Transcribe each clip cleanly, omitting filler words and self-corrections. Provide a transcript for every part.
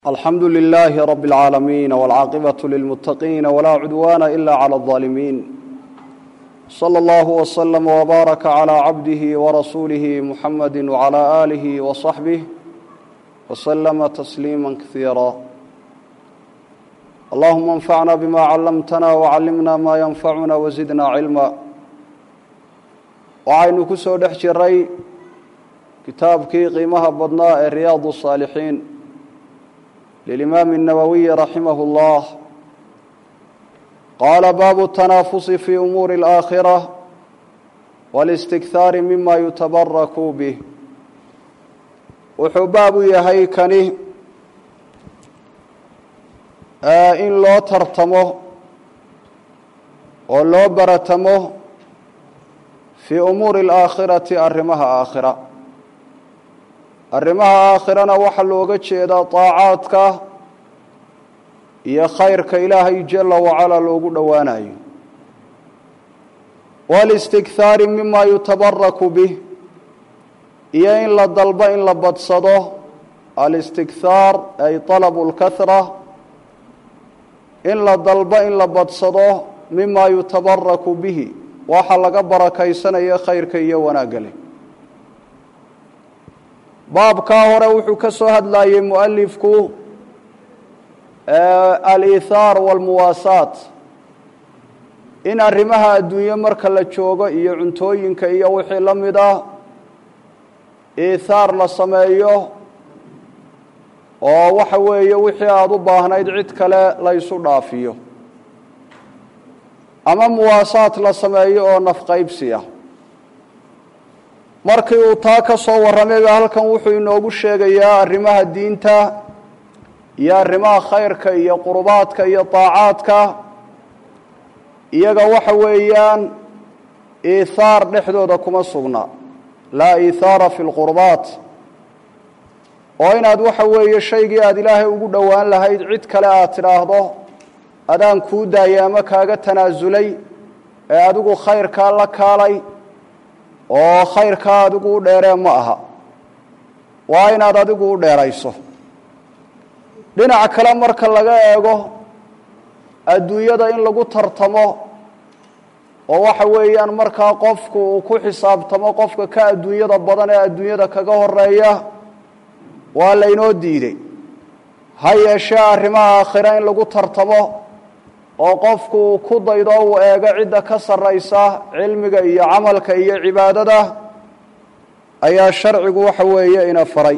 الحمد لله رب العالمين والعاقبة للمتقين ولا عدوان إلا على الظالمين صلى الله وسلم وبارك على عبده ورسوله محمد وعلى آله وصحبه وسلم تسليما كثيرا اللهم انفعنا بما علمتنا وعلمنا ما ينفعنا وزدنا علما وعين كسو دحجري كتابك قيمها بدناء رياض الصالحين للإمام النووي رحمه الله قال باب التنافس في أمور الآخرة والاستكثار مما يتبرك به وحباب يهيكني إن لو ترتمه ولو برتمه في أمور الآخرة أرمها آخرة arrimaha aakhirana waxa looga jeedaa taacaadka iyo khayrka ilaahay jalla wa ala loogu dhawaanayo wal istikthar mimma yutabarraku bih iyo in la dalba in la badsado al istikthar ay talabul kathra in la dalba in la badsado mimma yutabarraku bihi waxa laga barakaysanaya khayrka iyo wanaagga baabka hore wuxuu ka soo hadlayay muallifku al-ithar wal muwasat in arrimaha adduunyo marka la joogo iyo cuntooyinka iyo wixii la mid ah ithar la sameeyo oo waxa weeye wixii aad u baahnayd cid kale la isu dhaafiyo ama muwasat la sameeyo oo nafqaybsiya markii uu taa ka soo waramay halkan wuxuu inoogu sheegayaa arrimaha diinta iyo arrimaha khayrka iyo qurbaadka iyo taacaadka iyaga waxa weeyaan iithar dhexdooda kuma sugna la iithara fi alqurbaat oo inaad waxa weeye shaygii aad ilaahay ugu dhawaan lahayd cid kale aad tiraahdo adaan ku daayama kaaga tanaasulay ee adigu khayrka la kaalay oo khayrka adigu u dheeree ma aha waa inaad adigu u dheerayso dhinaca kale marka laga eego adduunyada in lagu tartamo oo waxa weeyaan markaa qofku uu ku xisaabtamo qofka ka adduunyada badan ee adduunyada kaga horeeya waa la inoo diiday ha yeeshee arrimaha aakhira in lagu tartamo oo qofku ku daydo uu eego cidda ka sarraysa cilmiga iyo camalka iyo cibaadada ayaa sharcigu waxa weeye ina faray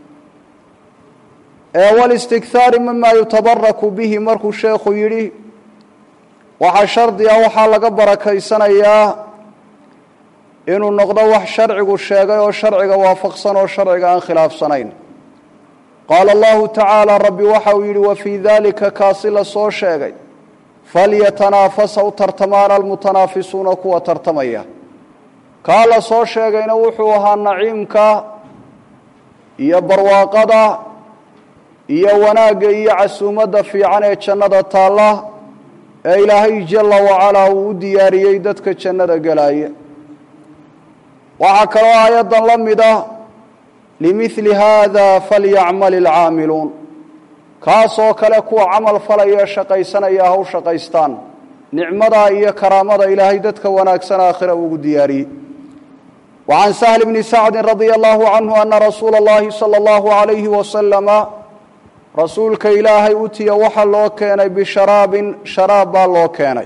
wal istikthar mimma yutabarraku bihi markuu sheekhu yidhi waxa shardi ah waxa laga barakaysanayaa inuu noqdo wax sharcigu sheegay oo sharciga waafaqsan oo sharciga aan khilaafsanayn qaala allahu tacaala rabbi waxa uu yidhi wa fii dalika kaasi la soo sheegay فليتنافس ترتمان المتنافسون كوا ترتميا قال سو شيغينا wuxuu ahaa naciimka iyo barwaaqada iyo wanaaga iyo casuumada fiican ee jannada taala ee ilaahay jalla wa ala uu diyaariyay dadka jannada galaya waxa kale ayadan lamida limithli hada falyamal al'amilun kaasoo kale kuwa camal falaya shaqaysanaya haw shaqaystaan nicmada iyo karaamada ilaahay dadka wanaagsan aakhira ugu diyaariyay وعن سهل بن سعد رضي الله عنه أن رسول الله صلى الله عليه وسلم رسولك إلهي أتي وحا لو كان بشراب شراب لو كان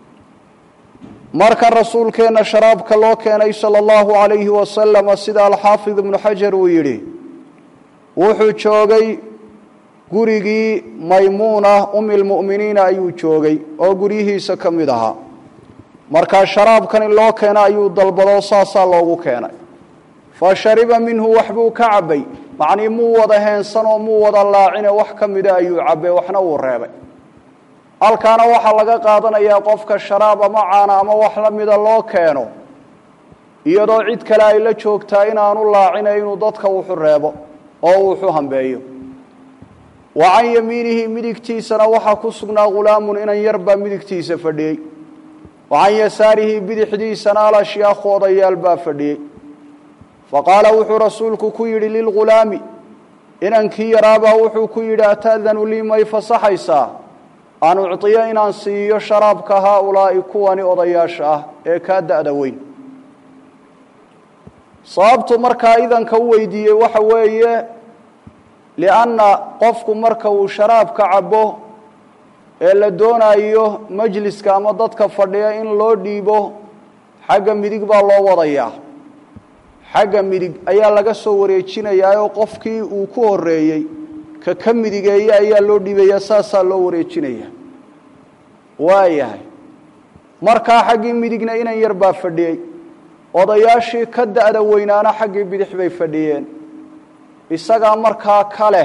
مركا رسول كان شرابك لو كان صلى الله عليه وسلم سيد الحافظ بن حجر ويري وحو جوغي gurigii maymuuna umil mu'miniina ayuu joogay oo gurihiisa kamid aha marka sharaabkan loo keenay ayuu dalbado saasa loogu keenay fa shariba minhu wahbu ka'bay macni muu wada heensan oo muu wada laacina wax kamid ayuu cabay waxna uu reebay halkaana waxa laga qaadanayaa qofka sharaab ama caana ama wax la mid loo keeno iyadoo cid kale ay la joogtaa inaanu laacina inuu dadka wuxu reebo oo wuxu hambeeyo وعن يمينه مدكتيسنا وحا كسغنا غلام إن يربى مدكتيس فدي وعن يساره بدحديسنا على شياخ وضيال با فدي فقال وحو رسولك كير للغلام inankii yaraabaa wuxuu ku yidhi ata'danu lii may fasaxaysaa an ucطiya inaan siiyo sharaabka haaulaa'i kuwani odayaasha ah ee kaa da'da weyn sababtu markaa idanka u weydiiyey waxa weeye lianna qofku marka uu sharaabka cabo ee la doonayo majliska ama dadka fadhiya in loo dhiibo xagga midig baa loo wadayaa xagga midig ayaa laga soo wareejinayaa oo qofkii uu ku horeeyey ka midigeeyay ayaa loo dhiibayaa saasaa loo wareejinayaa waayahay markaa xaggii midigna inan yar baa fadhiyey odayaashii ka da'da weynaana xaggii bidix bay fadhiyeen isagaa markaa kale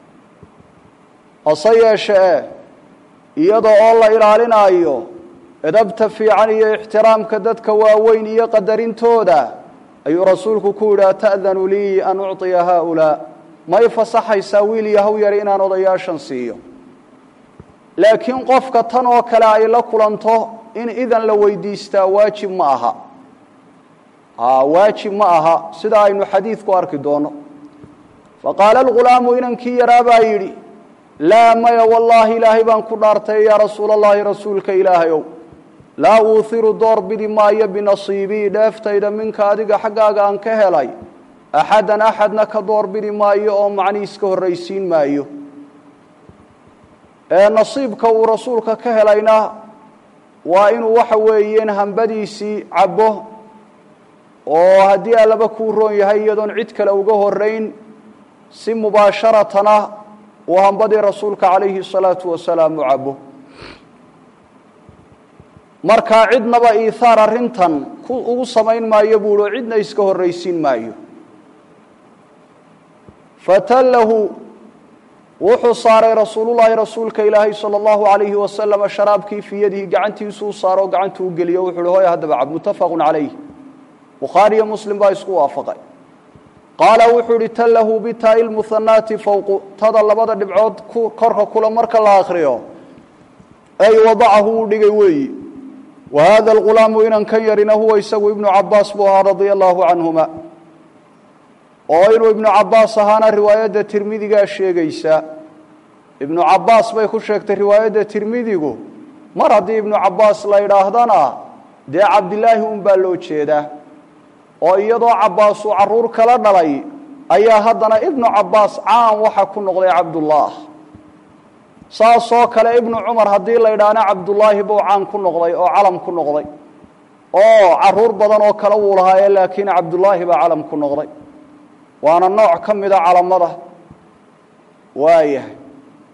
hase yeeshee iyadoo oo la ilaalinayo edabta fiican iyo ixtiraamka dadka waaweyn iyo qadarintooda ayuu rasuulku ku yidhi ata'danu lii an ucطiya haaulaa may fasaxaysaa wiil yahow yar inaan odayaashan siiyo laakiin qofka tan oo kale ay la kulanto in idan la weydiistaa waajib ma aha waajib ma aha sida aynu xadiidku arki doono faqaala alghulaamu inankii yaraabaa yidhi laa maya wallaahi ilaahay baan ku dhaartay yaa rasuula allahi rasuulka ilaahayow laa uuhiru door bidi maayo binasiibii dheeftayda minka adiga xaggaaga aan ka helay axadan axadna ka door bidi maayo oo macnii iska horraysiin maayo nasiibka uu rasuulka ka helayna waa inuu waxa weeyeen hambadiisii cabo oo haddii allaba kuu roon yahay iyadoon cid kale uga horayn si mubaasharatana uu hambadii rasuulka calayhi الsalaatu wasalaam u cabo markaa cidnaba iihaar arrintan ugu samayn maayo buuhi oo cidna iska horraysiin maayo fatallahu wuxuu saaray rasuulullaahi rasuulka ilaahay sala allahu calayhi wasalama sharaabkii fii yadihi gacantiisuu saaro gacantuu geliyo wuxu uhi hooy haddaba cab muttafaqun calayh bukhaari iyo muslim baa isku waafaqay qaala wuxuu ihi tallahu bitaa'i lmuhanaati fowqu tada labada dhibcood korka kula marka la akhriyo ay wadacahu uu dhigay weeyi wa haada alghulaamu inankan yarina huwa isagu ibnu cabaas buu ahaa radia allahu canhuma oo inuu ibnu cabaas ahaana riwaayadda tirmidigaa sheegaysa ibnu cabaas bay ku sheegtay riwaayadda tirmidigu mar haddii ibnu cabaas la yidhaahdana dee cabdilaahi un baa loo jeedaa oo iyadoo cabaas uu carruur kala dhalay ayaa haddana ibnu cabaas caan waxa ku noqday cabdullah saasoo kale ibnu cumar haddii la yidhaahna cabdullaahi buu caan ku noqday oo calam ku noqday oo carruur badan oo kale wuu lahaaye laakiin cabdullaahi baa calam ku noqday waana nooc ka mida calamada waayahay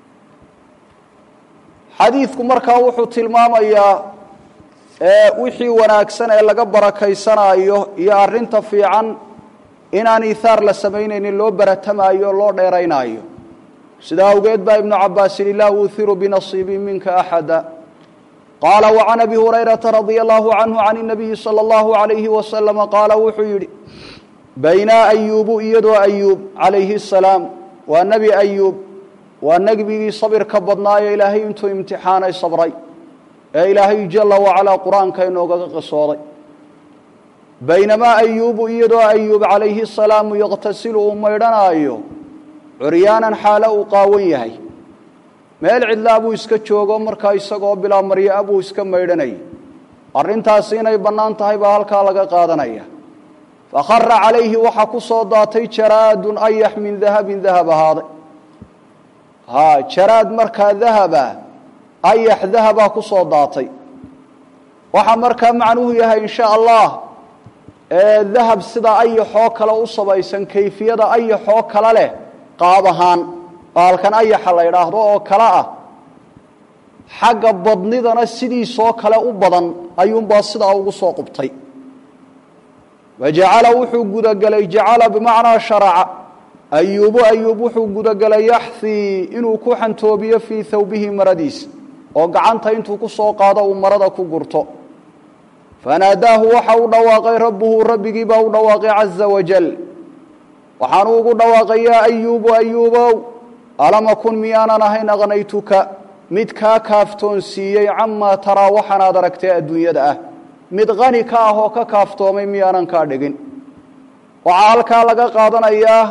xadiidku markaa wuxuu tilmaamayaa wixii wanaagsan ee laga barakaysanaayo iyo arrinta fiican inaan iihaar la samaynaynin loo baratamaayo o loo dheeraynaayo sidaa awgeed baa ibnu cabaas yihi laa uuhiru binasiibii minka axada qaala wacan abi hurayrata radia allahu canhu can inabiyi sala allahu calayhi wasalama qaala wuxuu yidhi baynaa ayuubu iyadoo ayuub calayhi asalaam waa nebi ayuub waa nebigii sabirka badnaayo ilaahay intuu imtixaanay sabray ee ilaahay jala wacalaa qur-aanka inoogaga qisooday baynamaa ayuubu iyadoo ayuub calayhi asalaamu yaqtasilu uu maydhanaayo curyaanan xaalo uu qaawan yahay meel cidlaa buu iska joogo markaa isagoo bilaa maryaa buu iska maydhanayay arrintaasi inay bannaan tahay baa halkaa laga qaadanaya fakhara calayhi waxaa ku soo daatay jaraadun ayax min dahabin dahab ahaaday jaraad markaa dahaba ayax dahabaa ku soo daatay waxaa markaa macnuhu yahay in sha allah dahab sida ayaxoo kale u sabaysan kayfiyada ayaxoo kale leh qaab ahaan baalkan ayaxa la yidhaahdo oo kale ah xagga badnidana sidiisoo kale u badan ayuunbaa sidaa ugu soo qubtay wajacala wuxuu gudagelay jacala bimacnaa sharaca ayuub wuxuu gudagelay yaxthii inuu ku xantoobiyo fii thawbihi maradiisa oo gacanta intuu ku soo qaado uu marada ku gurto fanaadaahu waxa u dhawaaqay rabbuhu rabbigii baa u dhawaaqay caza wajal waxaanu ugu dhawaaqay yaa ayuubu ayuubow alam akun miyaanan ahayn aqnaytuka mid kaa kaaftoon siiyey camaa taraa waxaanaad aragtay adduunyada ah mid qani ka ah oo ka kaaftoomay miyaanan kaa dhigin waxaa halkaa laga qaadanayaa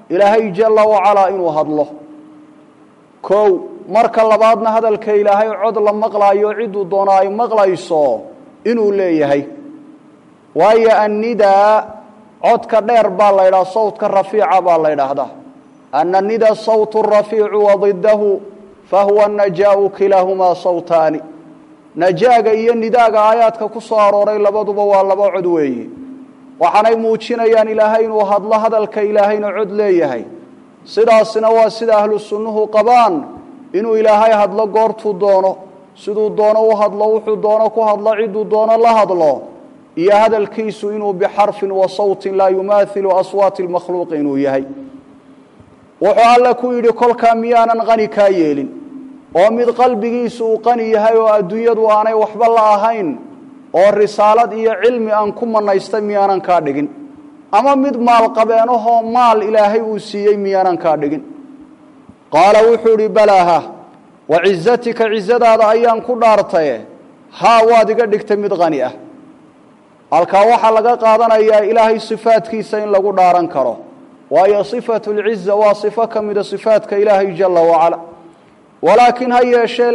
إلهي جل وعلا إنه هضله كو marka labaadna hadalka ilaahay cod la maqlaayo cid uu doonay maqlayso inuu leeyahay waayo annida codka dheer baa la yiraahdaa sawtka rafiica baa la yiraahdaa annida sawtu rafiicu wa ضده فهو النجاء كلاهما صوتان najaaga iyo nidaaga aayaadka ku soo arooray labaduba waa laba cod weeye waxaanay muujinayaan ilaahay inuu hadlo hadalka ilaahayna cod leeyahay sidaasina waa sida ahlu sunnuhu qabaan inuu ilaahay hadlo goortuu doono siduu doono u hadlo wuxuu doono ku hadlo ciduu doono la hadlo iyo hadalkiisu inuu bixarfin wa sawtin la yumaathilu aswaati almakhluuq inuu yahay wuxuu alla ku yidhi kolkaa miyaanan qani kaa yeelin oo mid qalbigiisu uu qani yahay oo adduunyadu aanay waxba la ahayn oo risaalad iyo cilmi aan ku manaystay miyaanan kaa dhigin ama mid maal qabeenahoo maal ilaahay uu siiyey miyaanan kaa dhigin qaala wuxuu yidhi balaaha wa cizatika cizadaada ayaan ku dhaartaye haa waad iga dhigtay mid qani ah halkaa waxaa laga qaadanayaa ilaahay sifaadkiisa in lagu dhaaran karo waayo sifatu lciza waa sifo ka mida sifaadka ilaahay jalla wacala walaakin ha yeeshee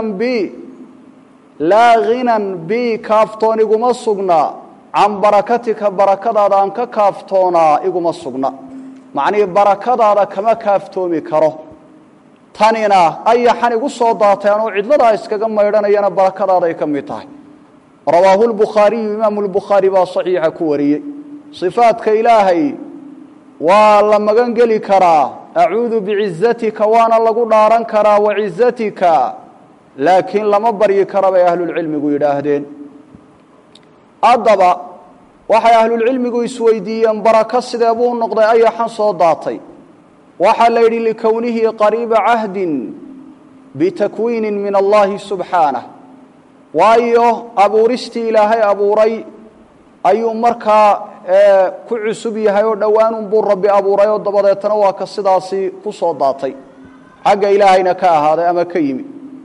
laa ghinan bi kaaftoon iguma sugna can barakatika barakadaada aan ka kaaftoonaa iguma sugna macnihii barakadaada kama kaaftoomi karo tanina ayaxan igu soo daatay anoo cidladaa iskaga maydhanayana barakadaaday ka mid tahay rawaahu lbukhaariyu imaamu lbukhaari baa saxiixa ku wariyey sifaadka ilaahay waa la magan geli karaa acuudu bicizatika waana lagu dhaaran karaa wacizatika laakiin lama baryi kara bay ahlulcilmigu yidhaahdeen haddaba waxay ahlulcilmigu isweydiiyeen barako sidee buu noqday ayaxan soo daatay waxaa la yidhi likownihi qariiba cahdin bitakwiinin min allahi subxaanah waayo abuuristii ilaahay abuuray ayuu markaa ku cusub yahay oo dhowaanun buu rabbi abuuray oo dabadeetana waa ka sidaasi ku soo daatay xagga ilaahayna ka ahaaday ama ka yimi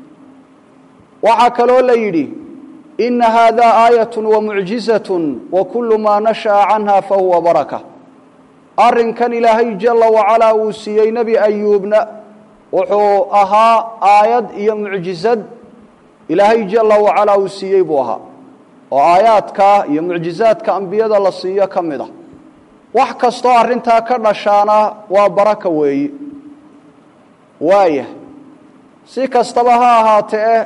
waxaa kaloo la yidhi ina haadaa aayatun wa mucjizatun wa kullu maa nasha'a canha fahuwa baraka arrinkan ilaahay jalla wacalaa uu siiyey nebi ayuubna wuxuu ahaa aayad iyo mucjizad ilaahay jalla wacalaa uu siiyey buu ahaa oo aayaadka iyo mucjizaadka ambiyada la siiyo ka mid ah wax kastoo arrintaa ka dhashaana waa baraka weeye waaya si kastaba ha ahaatee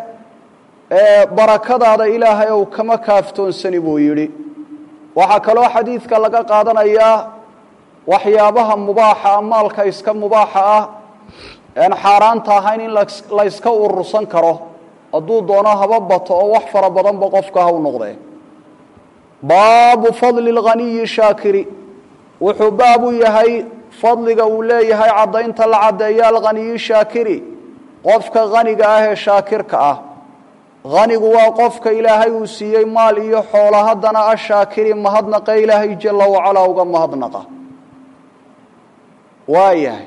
barakadaada ilaahay ou kama kaaftoonsani buu yidhi waxaa kaloo xadiidka laga qaadanayaa waxyaabaha mubaaxa ah maalka iska mubaaxa ah een xaaraanta ahayn in la iska urursan karo hadduu doono haba bato oo wax fara badanba qofka ha u noqdee baabu fadli lghaniyi shaakiri wuxuu baab u yahay fadliga uu leeyahay caddaynta la caddeeya alghaniyi shaakiri qofka haniga ah ee shaakirka ah hanigu waa qofka ilaahay uu siiyey maal iyo xoola haddana ashaakiri mahadnaqa ilaahay jalla wacalaa uga mahadnaqa waayahay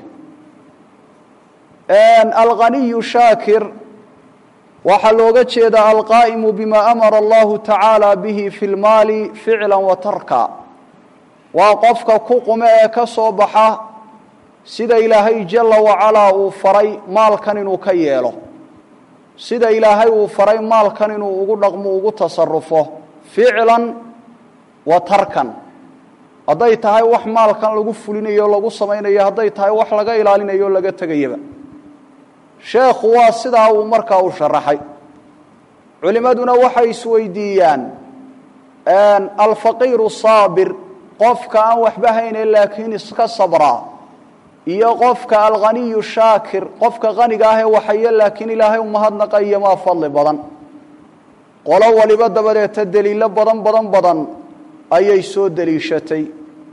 alghaniyu shaakir waxaa looga jeedaa alqaa'imu bima amara allahu tacaala bihi fi lmaali ficlan wa tarka waa qofka ku qume ee ka soo baxa sida ilaahay jalla wacalaa uu faray maalkan inuu ka yeelo sida ilaahay uu faray maalkan inuu ugu dhaqmo ugu tasarufo ficlan wa tarkan hadday tahay wax maalkan lagu fulinayo lagu samaynayo hadday tahay wax laga ilaalinayo laga tegayaba sheekhu waa sidaa uu markaa u sharaxay culimaduna waxay isweydiiyaan alfaqiiru saabir qofka aan waxba hayne laakiin iska sabraa iyo qofka alghaniyu shaakir qofka haniga ah ee waxaye laakiin ilaahay u mahadnaqaya maa fadli badan qolo waliba dabadeeta daliilo badan ayay soo daliishatay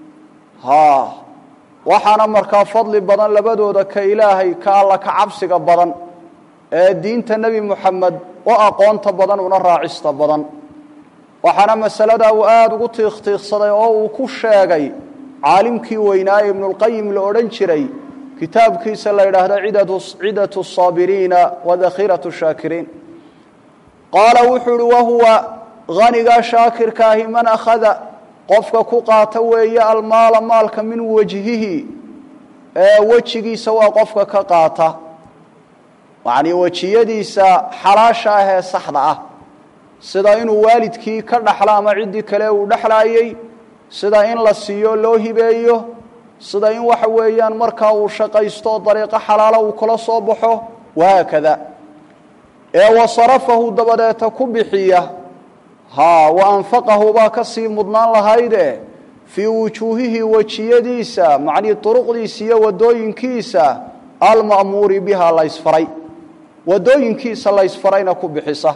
waxaana markaa fadli badan labadooda ka ilaahay ka alla ka cabsiga badan ee diinta nebi moxamed u aqoonta badan una raacista badan waxaana masaladaa uu aada ugu tiikhtiikhsaday oo uu ku sheegay caalimkii weynaaye ibnulqayim la odhan jiray kitaabkiisa la yidhaahdo cidatu saabiriina wa dakhiratu shaakiriin qaala wuxuu uhi wahuwa hanigaa shaakirka ahi man akhada qofka ku qaata weeye almaala maalka min wajhihi wejigiisa waa qofka ka qaata yacni wejiyadiisa xalaasha ah ee saxda ah sida inuu waalidkii ka dhaxlo ama ciddii kale uu dhexlaayey sida in la siiyo loo hibeeyo sida in waxa weeyaan markaa uu shaqaysto dariiqo xalaalo uu kula soo baxo wahaakada wasarafahu dabadeeta ku bixiya wa anfaqahu baa ka sii mudnaan lahayde fii wujuuhihi wejiyadiisa macnii duruqdiisa iyo wadooyinkiisa alma'muuri biha laysfaray wadooyinkiisa laysfarayna ku bixisa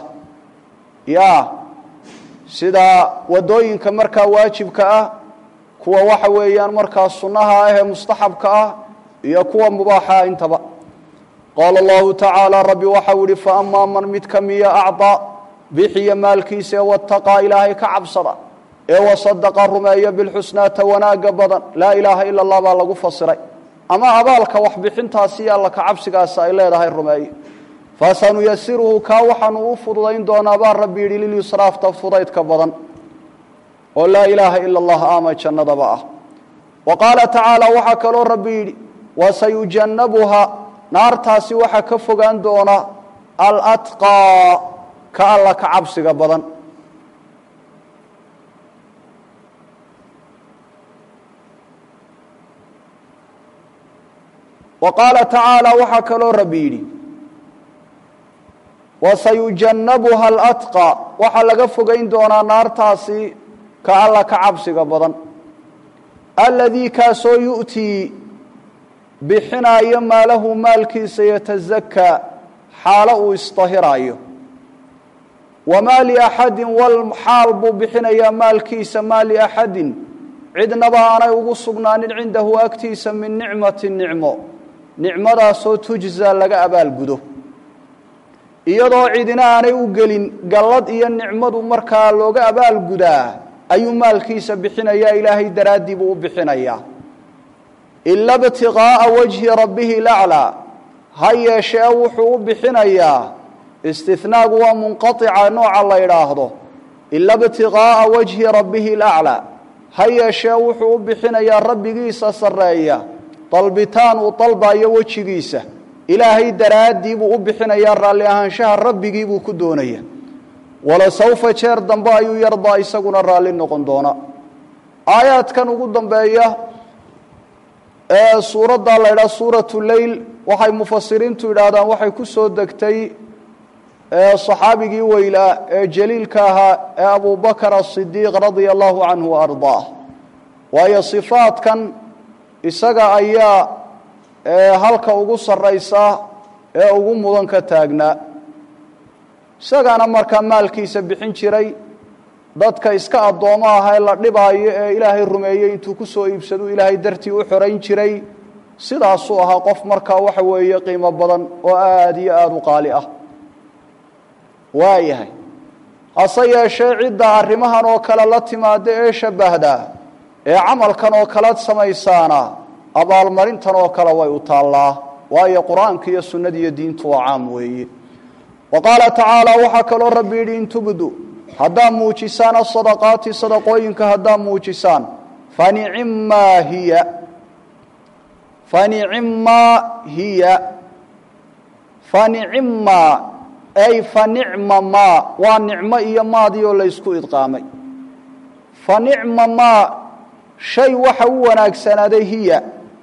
sida wadooyinka markaa waajibka ah kuwa waxa weeyaan markaa sunnaha ah ee mustaxabka ah iyo kuwa mubaaxa intaba qaala allahu tacaala rabbi waxa uu yihi faammaa man midka miya acdaa bixiya maalkiisa ee wattaqaa ilaahay ka cabsada ee wasadaqa rumeeya bilxusnaata wanaaga badan laa ilaaha ila allah baa lagu fasiray ama abaalka waxbixintaasi iyo alla ka cabsigaasi ay leedahay rumeeye fasanuyasiruhu kaa waxaanu u fududayn doonaa baa rabbi yidhi lilyusraafta fudaydka badan oo laa ilaaha ila allah ama jannadaba ah wa qaala tacaala waxaa kaloo rabbi yidhi wasayujannabuha naartaasi waxaa ka fogaan doona alatqaa ka alla ka cabsiga badan wa qaala tacaala waxaa kaloo rabbi yidhi wasayujannabuha alatqaa waxaa laga fogayn doonaa naartaasi ka alla ka cabsiga badan alladii kaasoo yu'tii bixinaayo maalahu maalkiisa yatazakaa xaalo uu isdahiraayo wamaa liaxadin walxaal buu bixinayaa maalkiisa maa liaxadin cidnaba aanay ugu sugnaanin cindahu agtiisa min nicmati nicmo nicmadaasoo tujza laga abaalgudo iyadoo cidina aanay u gelin gallad iyo nicmadu markaa looga abaalgudaa ayuu maalkiisa bixinayaa ilaahay daraaddii buu u bixinayaa ila btiqaa'a wajhi rabbihi laclaa ha yeeshee wuxuu u bixinayaa istinaagu waa munqaica nooca la idhaahdo ila btiqaa'a wajhi rabbihi laclaa ha yeeshee wuxuu u bixinayaa rabbigiisa sarreeya dalbitaan uu dalbayo wejigiisa ilaahay daraaddii buu u bixinayaa raalli ahaanshaha rabbigii buu ku doonaya walasawfa jeer dambe ayuu yardaa isaguna raalli noqon doona aayaadkan ugu dambeeya ee suuradda la ydhaha suuratu leyl waxay mufasiriintu yidhaahdaan waxay ku soo degtay صaxaabigii weylaa ee jaliilka ahaa ee abubakr الصidiiq radia allahu canhu وarضaah waayo صifaadkan isaga ayaa halka ugu saraysa ee ugu mudan ka taagnaa isagaana markaa maalkiisa bixin jiray dadka iska addoomo aha ee la dhibaayo ee ilaahay rumeeyey intuu ku soo iibsadu ilaahay dartii u xorayn jiray sidaasuu ahaa qof markaa waxa weeye qiimo badan oo aada iyo aada u qaali ah waayahay hase yeeshee cidda arrimahan oo kale la timaada ee shabbahda ee camalkan oo kale samaysaana abaalmarintan oo kale way u taallaa waayo qur-aanka iyo sunnada iyo diintu waa caam weeye wa qaala tacaala waxaa kaloo rabbi yidhi in tubdu haddaa muujisaan asadaqaati sadaqooyinka haddaa muujisaan fanicimmaa hiya fanicimmaa ay fanicma maa waa nicmo iyo maadii oo laysku idqaamay fanicma maa shay waxa u wanaagsanaaday hiya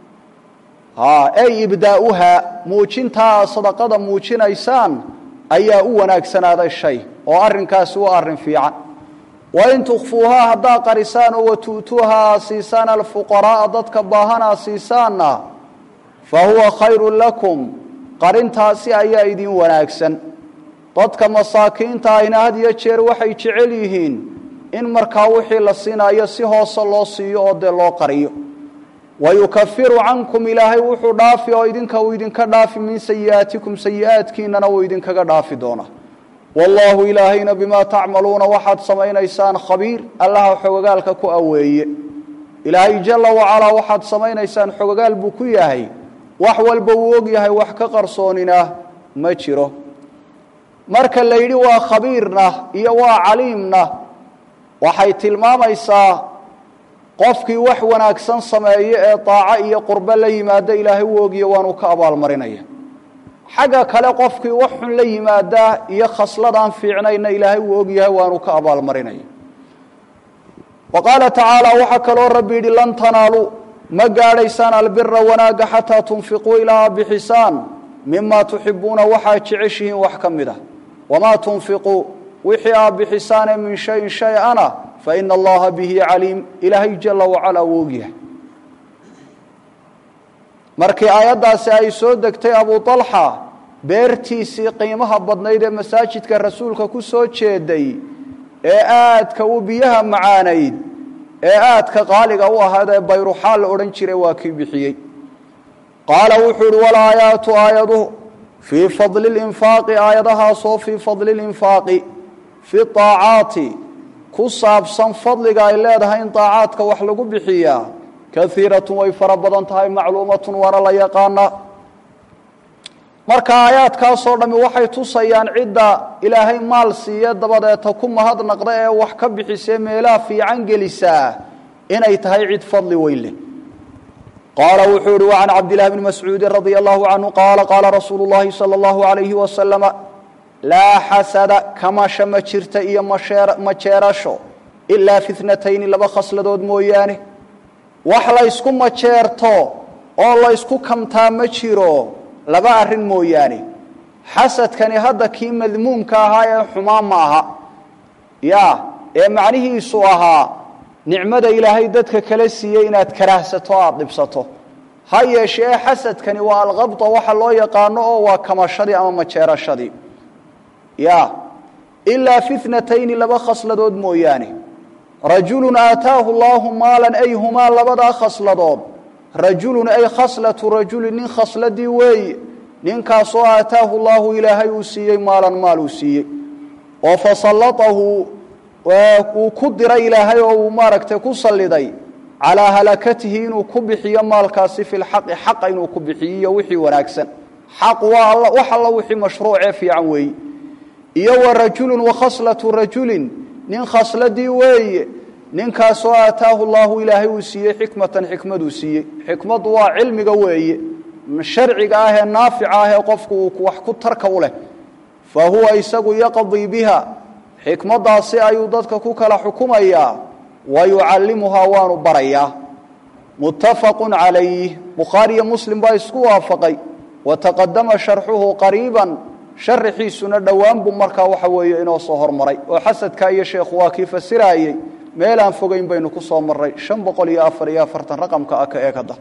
ay ibdaa'uhaa muujintaa sadaqada muujinaysaan ayaa u wanaagsanaaday shay oo arrinkaasi waa arrin fiican wain tukfuuhaa haddaa qarisaan oo watu'tuuhaa siisaan alfuqaraa'a dadka baahanaa siisaanna fa huwa khayru lakum qarintaasi ayaa idin wanaagsan dadka masaakiinta ahina had iyo jeer waxay jecel yihiin in markaa wixii la siinayo si hoose loo siiyo oo dee loo qariyo wayukafiru cankum ilaahay wuxuu dhaafi oo uu idinka dhaafi min sayi'aatikum sayi'aadkiinana wuu idinkaga dhaafi doonaa wallaahu ilaahayna bimaa tacmaluuna waxaad samaynaysaan khabiir allaha xogogaalka ku aweeye ilaahay jalla wacalaa waxaad samaynaysaan xogogaal buu ku yahay wax walba wuu og yahay wax ka qarsoonina ma jiro marka la yidhi waa khabiirna iyo waa caliimna waxay tilmaamaysaa qofkii wax wanaagsan sameeyo ee taaca iyo qurbo la yimaada ilaahay uu ogiyo waanu ka abaalmarinaya xagga kale qofkii wax xun la yimaada iyo khasladaan fiicnayna ilaahay uu ogyahay waanu ka abaalmarinaya وقال تعالى وحكى ربي لن تنالوا ما قاريسان البر وناق حتى تنفقوا إلى بحسان مما تحبون وحاجعشه وحكمده وما تنفقوا وحيا بحسان من شيء أنا فإن الله به عليم إلهي جل وعلا ووجيه markii aayadaasi ay soo degtay Abu Talha beertiisii qiimaha badnayd ee masaajidka rasuulka ku soo jeeday ee aadka u biyaha macaanayd ee aadka qaaliga u ahayd bayruxaal oran jiray waa kii bixiyay qaala wuxuu wala ayatu ayadu fi fadl al-infaq ayadaha soo fi fadl al-infaq fi taa'ati kusaabsan fadliga ay leedahay in taa'aadka wax lagu bixiyaa كثيرة ويفربضن تهي معلومة ورا لا يقانا marka aayaadkaas oo dhami waxay tusayaan cida ilaahay maal siiya dabadeeta ku mahad naqda ee wax ka bixisay meelaha fiican gelisa inay tahay cid fadli weyn leh qala wuxuu wa an abdullah ibn mas'ud radiyallahu anhu qala rasulullah sallallahu alayhi wa sallam la hasada kama shama jirta iyo ma jeerasho illa fi ithnatayn laba khasladood mooyaane wax la isku majeerto oo la isku kamtaa ma jiro laba arin mooyaane xasadkani hadda kii madmuumka ahaa ee xumaan ma aha ee macnihiisu ahaa nicmada ilaahay dadka kala siiyay inaad karaahsato aad dhibsato ha yeeshee xasadkani waa alqabta waxa loo yaqaano oo waa kamashadii ama majeerashadii illa fi ithnatayn laba khasladood mooyaane رجل آتاه الله مالا أي هما لبدا خصلدود رجل أي خصلة رجل نين خصلدي وي نين كاسو آتاه الله إلهي وسيي مالا مال وسيي وفصلته وكدر إلهي وماركته كسلدي على هلكته إنه كبحي مال كاسي في الحق حق إنه كبحي وحي وناكسن حق والله وحل وحي مشروع في عنوي يو رجل وخصلة رجل nin khasladii weeye ninkaasoo aataahu Allahu ilaahay uu siiyay xikmatan xikmadu siiyay xikmadu waa cilmiga weeye sharciga ah ee naafica ah ee qofku wax ku tarka u leh fa huwa isagu yaqdi biha xikmadaasi ayuu dadka ku kala xukumaya wa yuallimuha wa baraya muttafaqun alayhi bukhari iyo muslim baa isku waafaqay wa taqaddama sharhuhu qariban sharxiisuna dhawaan buu markaa waxa weeye inoo soo hormaray oo xasadka iyo sheekhu waa kii fasiraayay meel aan fogeyn baynu ku soo maray 544 raqamka ka eegada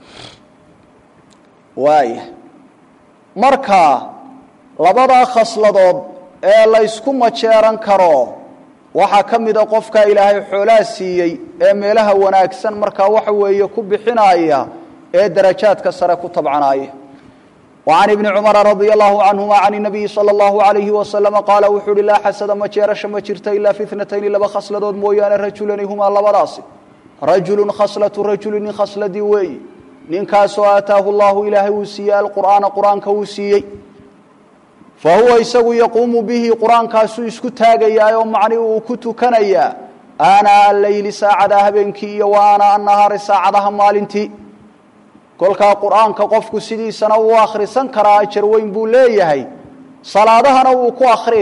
marka labada khasladood ee la isku majeeran karo waxa kamida qofka ilaahay xoolaa siiyay ee meelaha wanaagsan marka waxa weeye ku bixinaya ee darajaadka sare ku tabcanaya وعن ابن عمر رضي الله عنهما عن النبي صلى الله عليه وسلم قال وحول لا حسد ما جيرش ما جرت إلا في اثنتين لبا خصلدود مويان رجلين هما لبراس رجل خصلة رجل خصلة وي ننكاسو آتاه الله إلهي وسيا القرآن قرآن كوسيي فهو يسوي يقوم به قرآن كاسو يسكتاغيا يوم معني وكتو كنيا أنا الليل ساعدها بنكي وأنا النهار ساعدها مالنتي kolka quraanka qofku sidiisana uu akhrisan karaa ajir weyn buu leeyahay salaadahana uu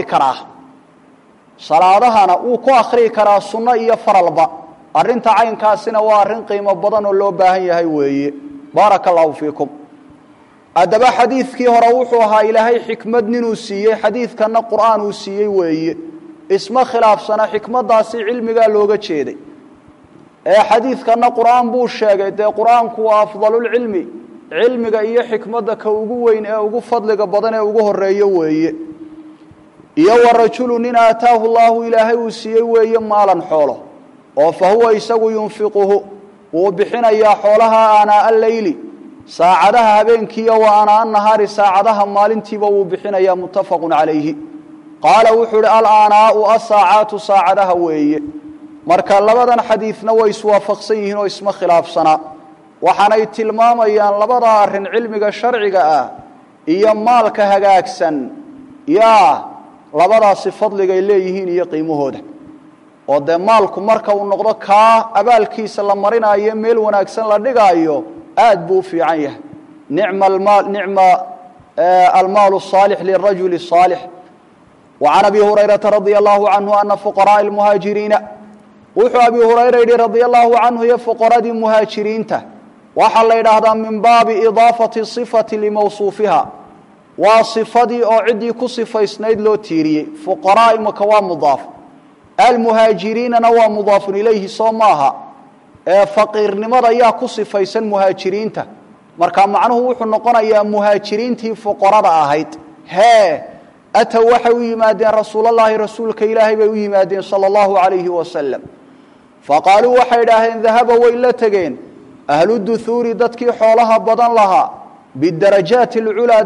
ku akhri karaa sunna iyo faralba arinta caynkaasina waa arin qiimo badan oo loo baahan yahay weeye barakallahu fiikum adaba xadiiskii hore wuxuu ahaa ilaahay xikmad ninuu siiyay xadiiskana quraan uu siiyay weeye isma khilaafsana xikmadaasi cilmiga looga jeeday حديثنا قرآن بوشاق قرآن كو أفضل العلم علمك إيا حكمتك كوغوين أوغو فضلك بدن أوغو الرئيوي إيا الرجل نين آتاه الله إلهي وسيوي مالا حوله فهو يساق ينفقه وبحنا يا حولها آناء الليل ساعدها بينكي وآناء النهار ساعدها مالين تيبو بحنا يا متفق عليه قال وحر الآناء الساعات ساعدها وي marka labadan xadiisna way iswaafaqsan yihiin oo isma khilaafsana waxaana ay tilmaamayaan labada arin cilmiga sharciga ah iyo maalka hagaagsan labadaas fadliga ay leeyihiin iyo qiimahooda oo de maalku marka uu noqdo ka abaalkiisa la marinayo meel wanaagsan la dhigayo aad buu fiican yahay ni'ma المال الصالح للرجل الصالح. وعن أبي هريرة رضي الله عنه أن فقراء المهاجرين وحو أبي هريرة رضي الله عنه يا فقراء المهاجرين وحل هذا من باب إضافة الصفة لموصوفها وصفة أو عدي كصفة إسناد لو تيري فقراء مكوى مضاف المهاجرين نوى مضاف إليه صوماها فقير نمر يا كصفة إسن مهاجرين marka macnuhu wuxuu noqonayaa muhaajiriintii fuqarada ahayd ata waxa u yimaadeen rasuulullaahi rasuulka ilaahay bay u yimaadeen sallallahu alayhi wasallam faqaalu waxay dhaaheen dhahaba way la tageen ahlu duthuri dadkii xoolaha badan lahaa bidarajaat alula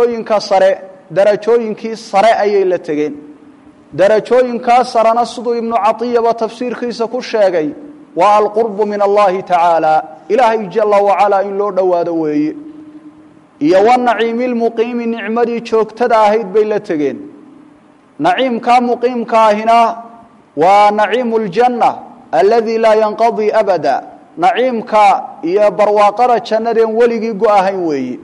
darajooyinkii sare ayay la tageen darajooyinka sarana sidoo ibn Atiyya tafsiirkiisa ku sheegay wa alqurbu min Allah ta'ala ilaahay jalla wa ala in loo dhawaado weeye iyo wanaciimil muqiim ni'madii joogtada ahayd bay la tageen naciimka muqiimka ahina wa naciimul janna alladhi la yanqadi abada naciimka iyo barwaaqada jannadeen waligi go'ahayn weeye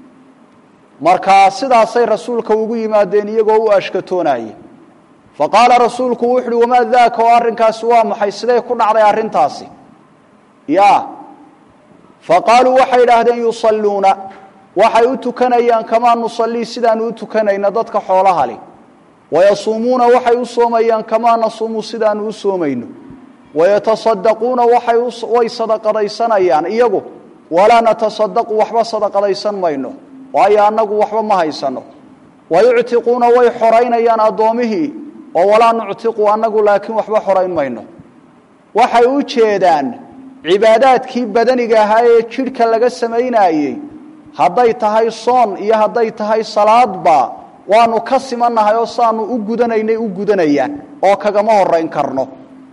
marka sidaasay rasuulka ugu yimaadeen iyagoo u ashkatoonay faqala rasuulku wuxuu wama dhaaka arrinkaas waa maxay sidee ku dhacday arrintaasi ya faqalu waxay dhaahdeen yusalluna waxay u tukanayaan kama nusalli sidaan u tukanayna dadka xoolaha leh wayasumuna waxay u soomayaan kama nasumu sidaan u soomayno wayatasaddaquna way sadaqadaysanayaan iyagu wala natasaddaqu waxba sadaqadaysan mayno waayo anagu waxba ma haysano wayu'tiquna way xoreynayaan adoomihi oo wala nu'tiqu anagu laakiin waxba xoreyn mayno waxay u jeedaan cibaadaadkii badaniga ahaa ee jidhka laga sameeyay haday tahay soon iyo haday tahay salaadba waanu ka simanahay oo saanu u gudanayaan oo kaga ma horeyn karno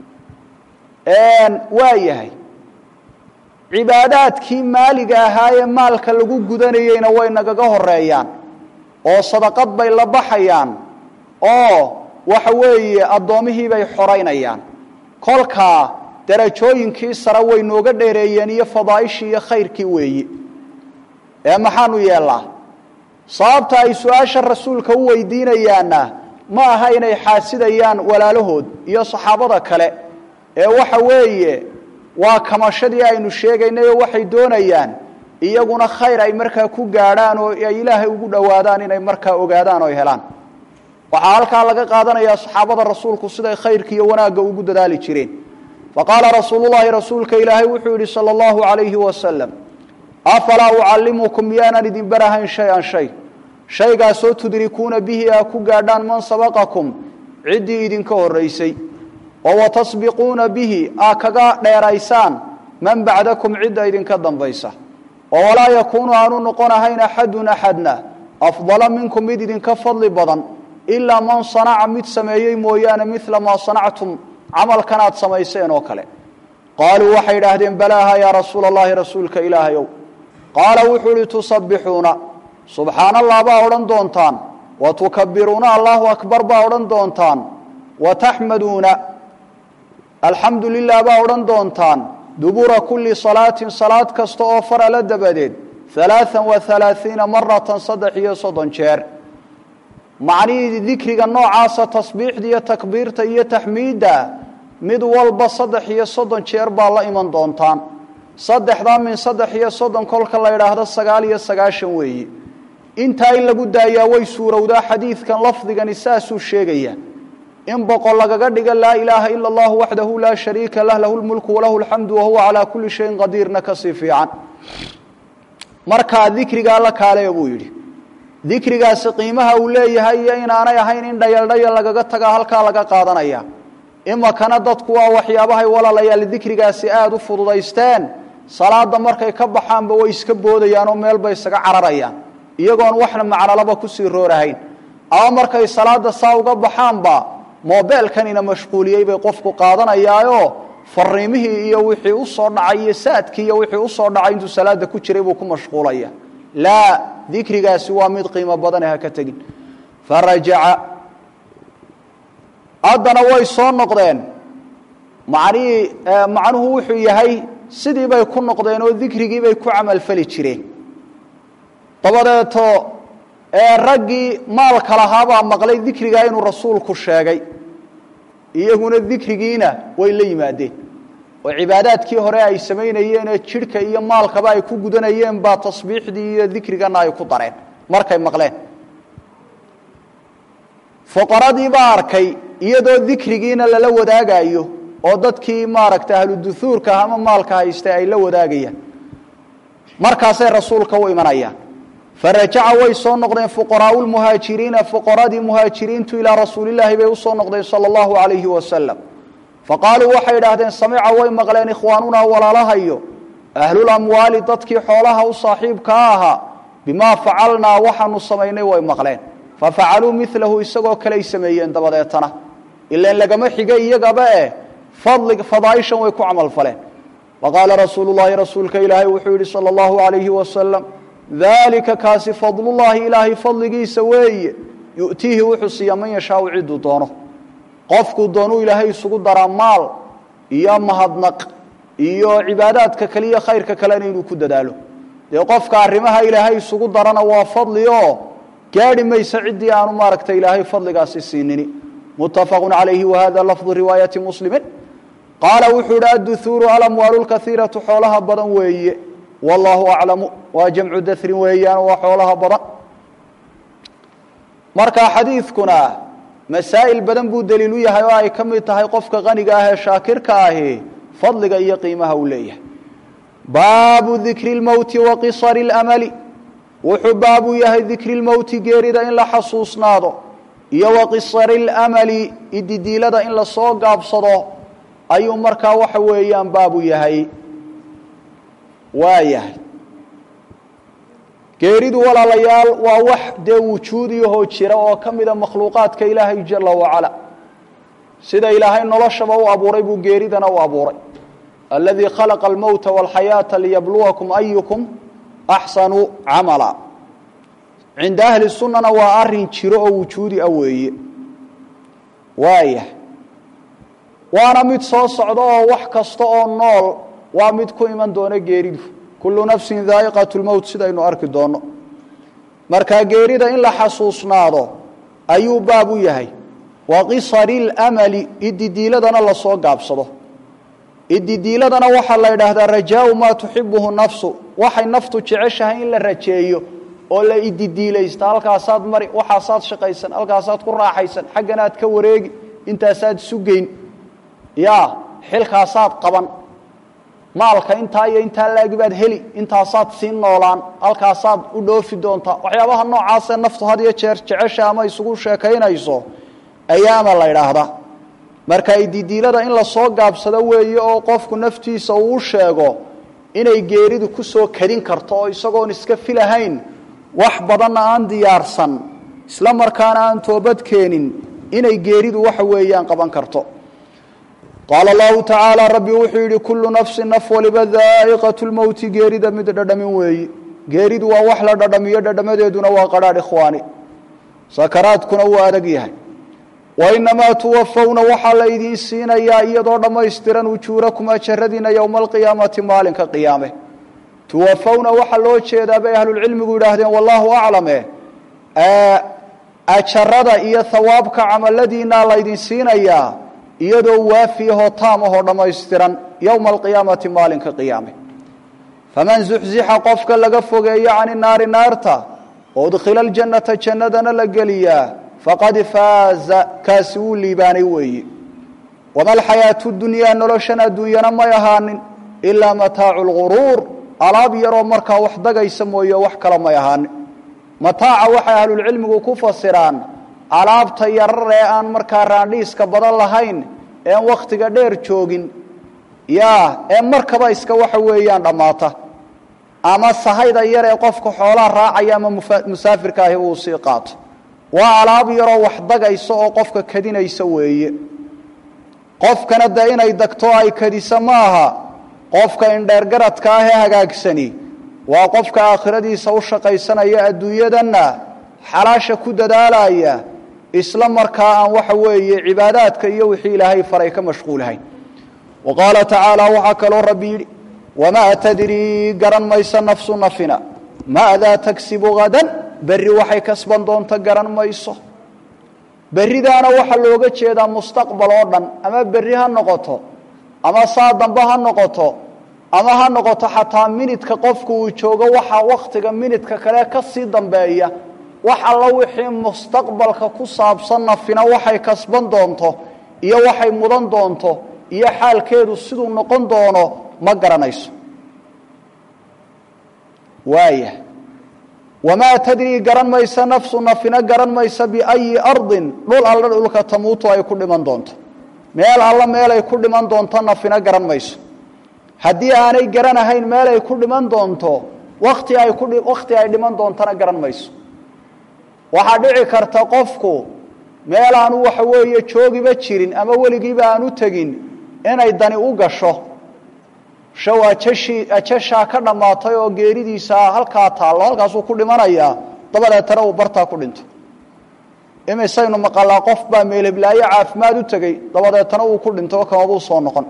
waayahay cibaadaadkii maaliga ahaa ee maalka lagu gudanayayna way nagaga horeeyaan oo sadaqad bay la baxayaan oo waxa weeye adoomihii bay xoreynayaan kolka darajooyinkii sare way nooga dheereeyeen iyo fadaa'ish iyo khayrkii weeye maxaanu yeelaa sababta ay su'aasha rasuulka u weydiinayaana ma aha inay xaasidayaan walaalahood iyo saxaabada kale waxa weeye waa kamashadii aynu sheegaynay waxay doonayaan iyaguna khayr ay markaa ku gaadhaan oo ay ilaahay ugu dhawaadaan inay markaa ogaadaan oo helaan waxa halka laga qaadanayaa saxaabada rasuulku siday khayrka iyo wanaaga ugu dadaali jireen faqala rasuulullaahi rasuulka ilaahay wuxuu yiri sallallahu alayhi wasallam afala uallimukum yana idin barahan shayga soo tudrikuuna bihi ku gaadhaan man sabaqakum cidi idinka horeysay oo tasbiquuna bihi kaga dheeraysaan man ba'dakum cida idinka dambaysa oo wala yakunu aanu noqonahayn ahadna afdala minkum idinka fadli badan illa man sana'a mid sameeyay mooyaane mithla ma sana'tum amal kanaad samayseen oo kale qaalu waxay yiraahdeen balaaha ya rasuulullaahi rasuulka ilaahayow qaala wuxuu tusabbihuna subhanallah ba oran doontaan wa tukabbiruna allahu akbar ba oran doontaan wa tahmaduna alhamdulillah ba oran doontaan dubura kulli salaatin salaad kasta oo farala dabadeed 33 maratan sadhiya soddon jeer macni dhikriga noocaasa tasbiixda iyo takbiirta iyo tahmiida mid walba sadhiya soddon jeer baa la iman doontaan saddexda min sadhiya soddon kolka la yiraahdo 99 weeye inta in lagu daayaa way suurowda xadiidkan lafdigan isaasu sheegaya in boqol lagaga dhiga la ilaaha illa allah wahdahu la sharika lahu lahul mulku wa lahul hamdu wa huwa ala kulli shay'in qadir nakasifian marka dhikriga la kaaleeyo buu yiri dhikrigaas qiimaha uu leeyahay inaanay ahayn in dhayal lagaga taga halka laga qaadanaya ima kana dadku waa waxyaabahay walaalayaal dhikrigaasi aad u fududaysteen salaada markay ka baxaanba way iska boodayaan oo meel bay isaga cararayaan iyagoon waxna macnalaba ku sii roorahayn ama markay salaada saa uga baxaanba mobilkan ina mashquuliyay bay qofku qaadanayaayo fariimihii iyo wixii u soo dhacay saadkii iyo wixii u soo dhacay intuu salaada ku jiray buu ku mashquulaya la dhikrigaasi waa mid qiimo badan ah ka tagin faraja'a adana way soo noqdeen macnuhu wuxuu yahay sidii bay ku noqdeen oo dikrigii bay ku camal fali jireen dabadeeto raggii maalka lahaabaa maqlay dikrigaa inuu rasuulku sheegay iyaguna dikrigiina way la yimaadeen oo cibaadaadkii hore ay samaynayeen ee jidhka iyo maalkaba ay ku gudanayeen baa tasbiixdii iyo dikrigana ay ku dareen markay maqleen fuqaradii baa arkay iyadoo dikrigiina lala wadaagayo oo dadkii maaragtay ahlu duhuurka ama maalka haystay ay la wadaagayaan markaasay rasuulka u imanayaan farajaca way soo noqdeen fuqaraa'u lmuhaajiriina fuqaradii muhaajiriintu ilaa rasuulillaahi bay usoo noqdeen sala allahu calayhi wasalam faqaaluu waxay idhaahdeen samica way maqleen ikhwaanunaa walaalahayo ahlulamwaali dadkii xoolaha u saaxiibkaa ahaa bimaa facalnaa waxaanu samaynay way maqleen fafacaluu milahu isagoo kaley sameeyeen dabadeetana ilan lagama xiga iyagaba fadaaishan way ku camal faleen waqaala rasuulu llahi rasuulka ilaahay wuxuu yihi sala allahu calayhi wasalam daalika kaasi fadlullaahi ilaahay fadligiisa weeye yu'tiihi wuxuu siiya man yashaau ciduu doono qofkuu doonuu ilaahay isugu daraa maal iyo mahadnaq iyo cibaadaadka kale iyo khayrka kalena inuu ku dadaalo dee qofka arrimaha ilaahay isugu darana waa fadli oo gaadhi maysa ciddii aanu maaragtay ilaahay fadligaasi siinini muttafaqun calayhi wahada lafdu riwaayati muslimin qaala wuxuu idhi adduhuuru alamwaalu lkaiiratu xoolaha badan weeye wallaahu aclamu waa jamcu darin weeyaan waa xoolaha badan marka xadiidkuna masaa'il badan buu daliil u yahay oo ay ka mid tahay qofka qaniga ah ee shaakirka ahi fadliga iyo qiimaha uu leeyahay baabu dikri lmowti wa qisari اlamali wuxuu baabu yahay dikri lmowti geerida in la xasuusnaado iyo wa qisari اlamali ididiilada in lasoo gaabsado ayuu markaa waxa weeyaan baabu yahay waa yahay geeridu walaalayaal waa wax dee wujuudiyahoo jira oo ka mida makhluuqaadka ilaahay jala wacala sida ilaahay noloshaba u abuuray buu geeridana u abuuray aladii khalaqa almowta wاlxayaata liyabluwakum ayukum axsanu camala cinda ahli sunnana waa arin jiro oo wujuudi ah weeye waayahay waana mid soo socda oo wax kasta oo nool waa mid ku iman doona geeridu kullu nafsin daa'iqatu lmowt sidaynu arki doonno markaa geerida in la xasuusnaado ayuu baab u yahay wa qisari اlamali ididiiladana lasoo gaabsado ididiiladana waxaa la idhaahdaa rajaau maa tuxibuhu nafsu waxay naftu jeceshahay in la rajeeyo oo la ididiilaysta halkaasaad mari waxaasaad shaqaysan halkaasaad ku raaxaysan xagganaad ka wareegi intaasaad sugayn ya xilkaasaad qaban maalka intaa iyo intaa laagi baad heli intaasaad sii noolaan halkaasaad u dhoofi doontaa waxyaabaha noocaasee naftu had iyo jeer jecesha ama isugu sheekaynayso ayaama la idhaahdaa marka ididiilada in lasoo gaabsado weeye oo qofku naftiisa uu u sheego inay geeridu ku soo kadin karto oo isagoon iska filahayn wax badanna aan diyaarsan isla markaana aan toobad keenin inay geeridu waxa weeyaan qaban karto qaala allahu tacaala rabbi wuxuu yidhi kullu nafsin naf waliba daa'iqatu lmowti geerida mid dhadhamin weeye geeridu waa wax la dhadhamiyo dhadhamadeeduna waa qadhaadh ikhwaani sakaraadkuna wuu adag yahay wainamaa tuwafawna waxaa la idiin siinayaa iyadoo dhammaystiran ujuurakum ajaradiina yowma alqiyaamati maalinka qiyaame tuwafawna waxaa loo jeedaa bay ahlulcilmigu yidhaahdeen wallaahu aclame ajarada iyo hawaabka camaladiinaa laydin siinayaa iyadoo waafiyahoo taam ahoo dhammaystiran yowma alqiyaamati maalinka qiyaame faman zuxzixa qofka laga fogeeyo cani naari naarta udkhila aljannata jannadana la geliyaa faqad faaza kaasi wuu liibaanay weeye wama alxayaatu dunyaa noloshan adduunyana may ahaanin ilaa mataacu lguruur alaab yaroo markaa wax dagaysa mooye wax kale may ahaanin mataaca waxay ahlulcilmigu ku fasiraan alaabta yarar ee aan markaa raandhiiska badan lahayn een wakhtiga dheer joogin ee markaba iska waxa weeyaan dhammaata ama sahayda yar ee qofka xoolaha raacaya ama musaafirka ahi uu sii qaato waa alaab yaroo wax dagaysa oo qofka kadinaysa weeye qofkana dee inay dagto ay kadisa ma aha qofka indheergaradka ah ee hagaagsani waa qofka aakhiradiisa u shaqaysanaya adduunyadanna xalaasha ku dadaalaya isla markaa aan waxa weeye cibaadaadka iyo wixii ilaahay faray ka mashquulahayn وقال تعالى وحكى ربي وما تدري قرن ميس نفس نفنا ماذا تكسب غدا بري وحي كسبا دونتا قرن ميسو بري دانا وحا لوغا جيدا مستقبل ودن اما بري ها نقطو اما صادن بها نقطو اما ها نقطو حتى منيدك قفكو جوغا وحا وقتiga minidka kale ka sii dambeeya waxa la wixii mustaqbalka ku saabsan nafina waxay kasban doonto iyo waxay mudan doonto iyo xaalkeedu sidoo noqon doono ma garanayso waaya wama tadri garan maysa nafsu nafina garan maysa bi ay ardin dul alla dhulka tamuuto ay ku dhiman doonto meel alla meel ay ku dhiman doonto nafina garan mayso hadii aanay garanahayn meel ay ku dhiman doonto waqti ay dhiman doontana garan mayso waxa dhici karta qofku meel aanu waxa weeye joogiba jirin ama weligiiba aanu tagin inay dani u gasho ajasha ka dhamaatay oo geeridiisa halka taalo halkaas uu ku dhimanaya dabadeetana uu barta ku dhinto imisaynu maqala qof baa meelblaayo caafimaad u tagay dabadeetana uu ku dhinto kama uu soo noqon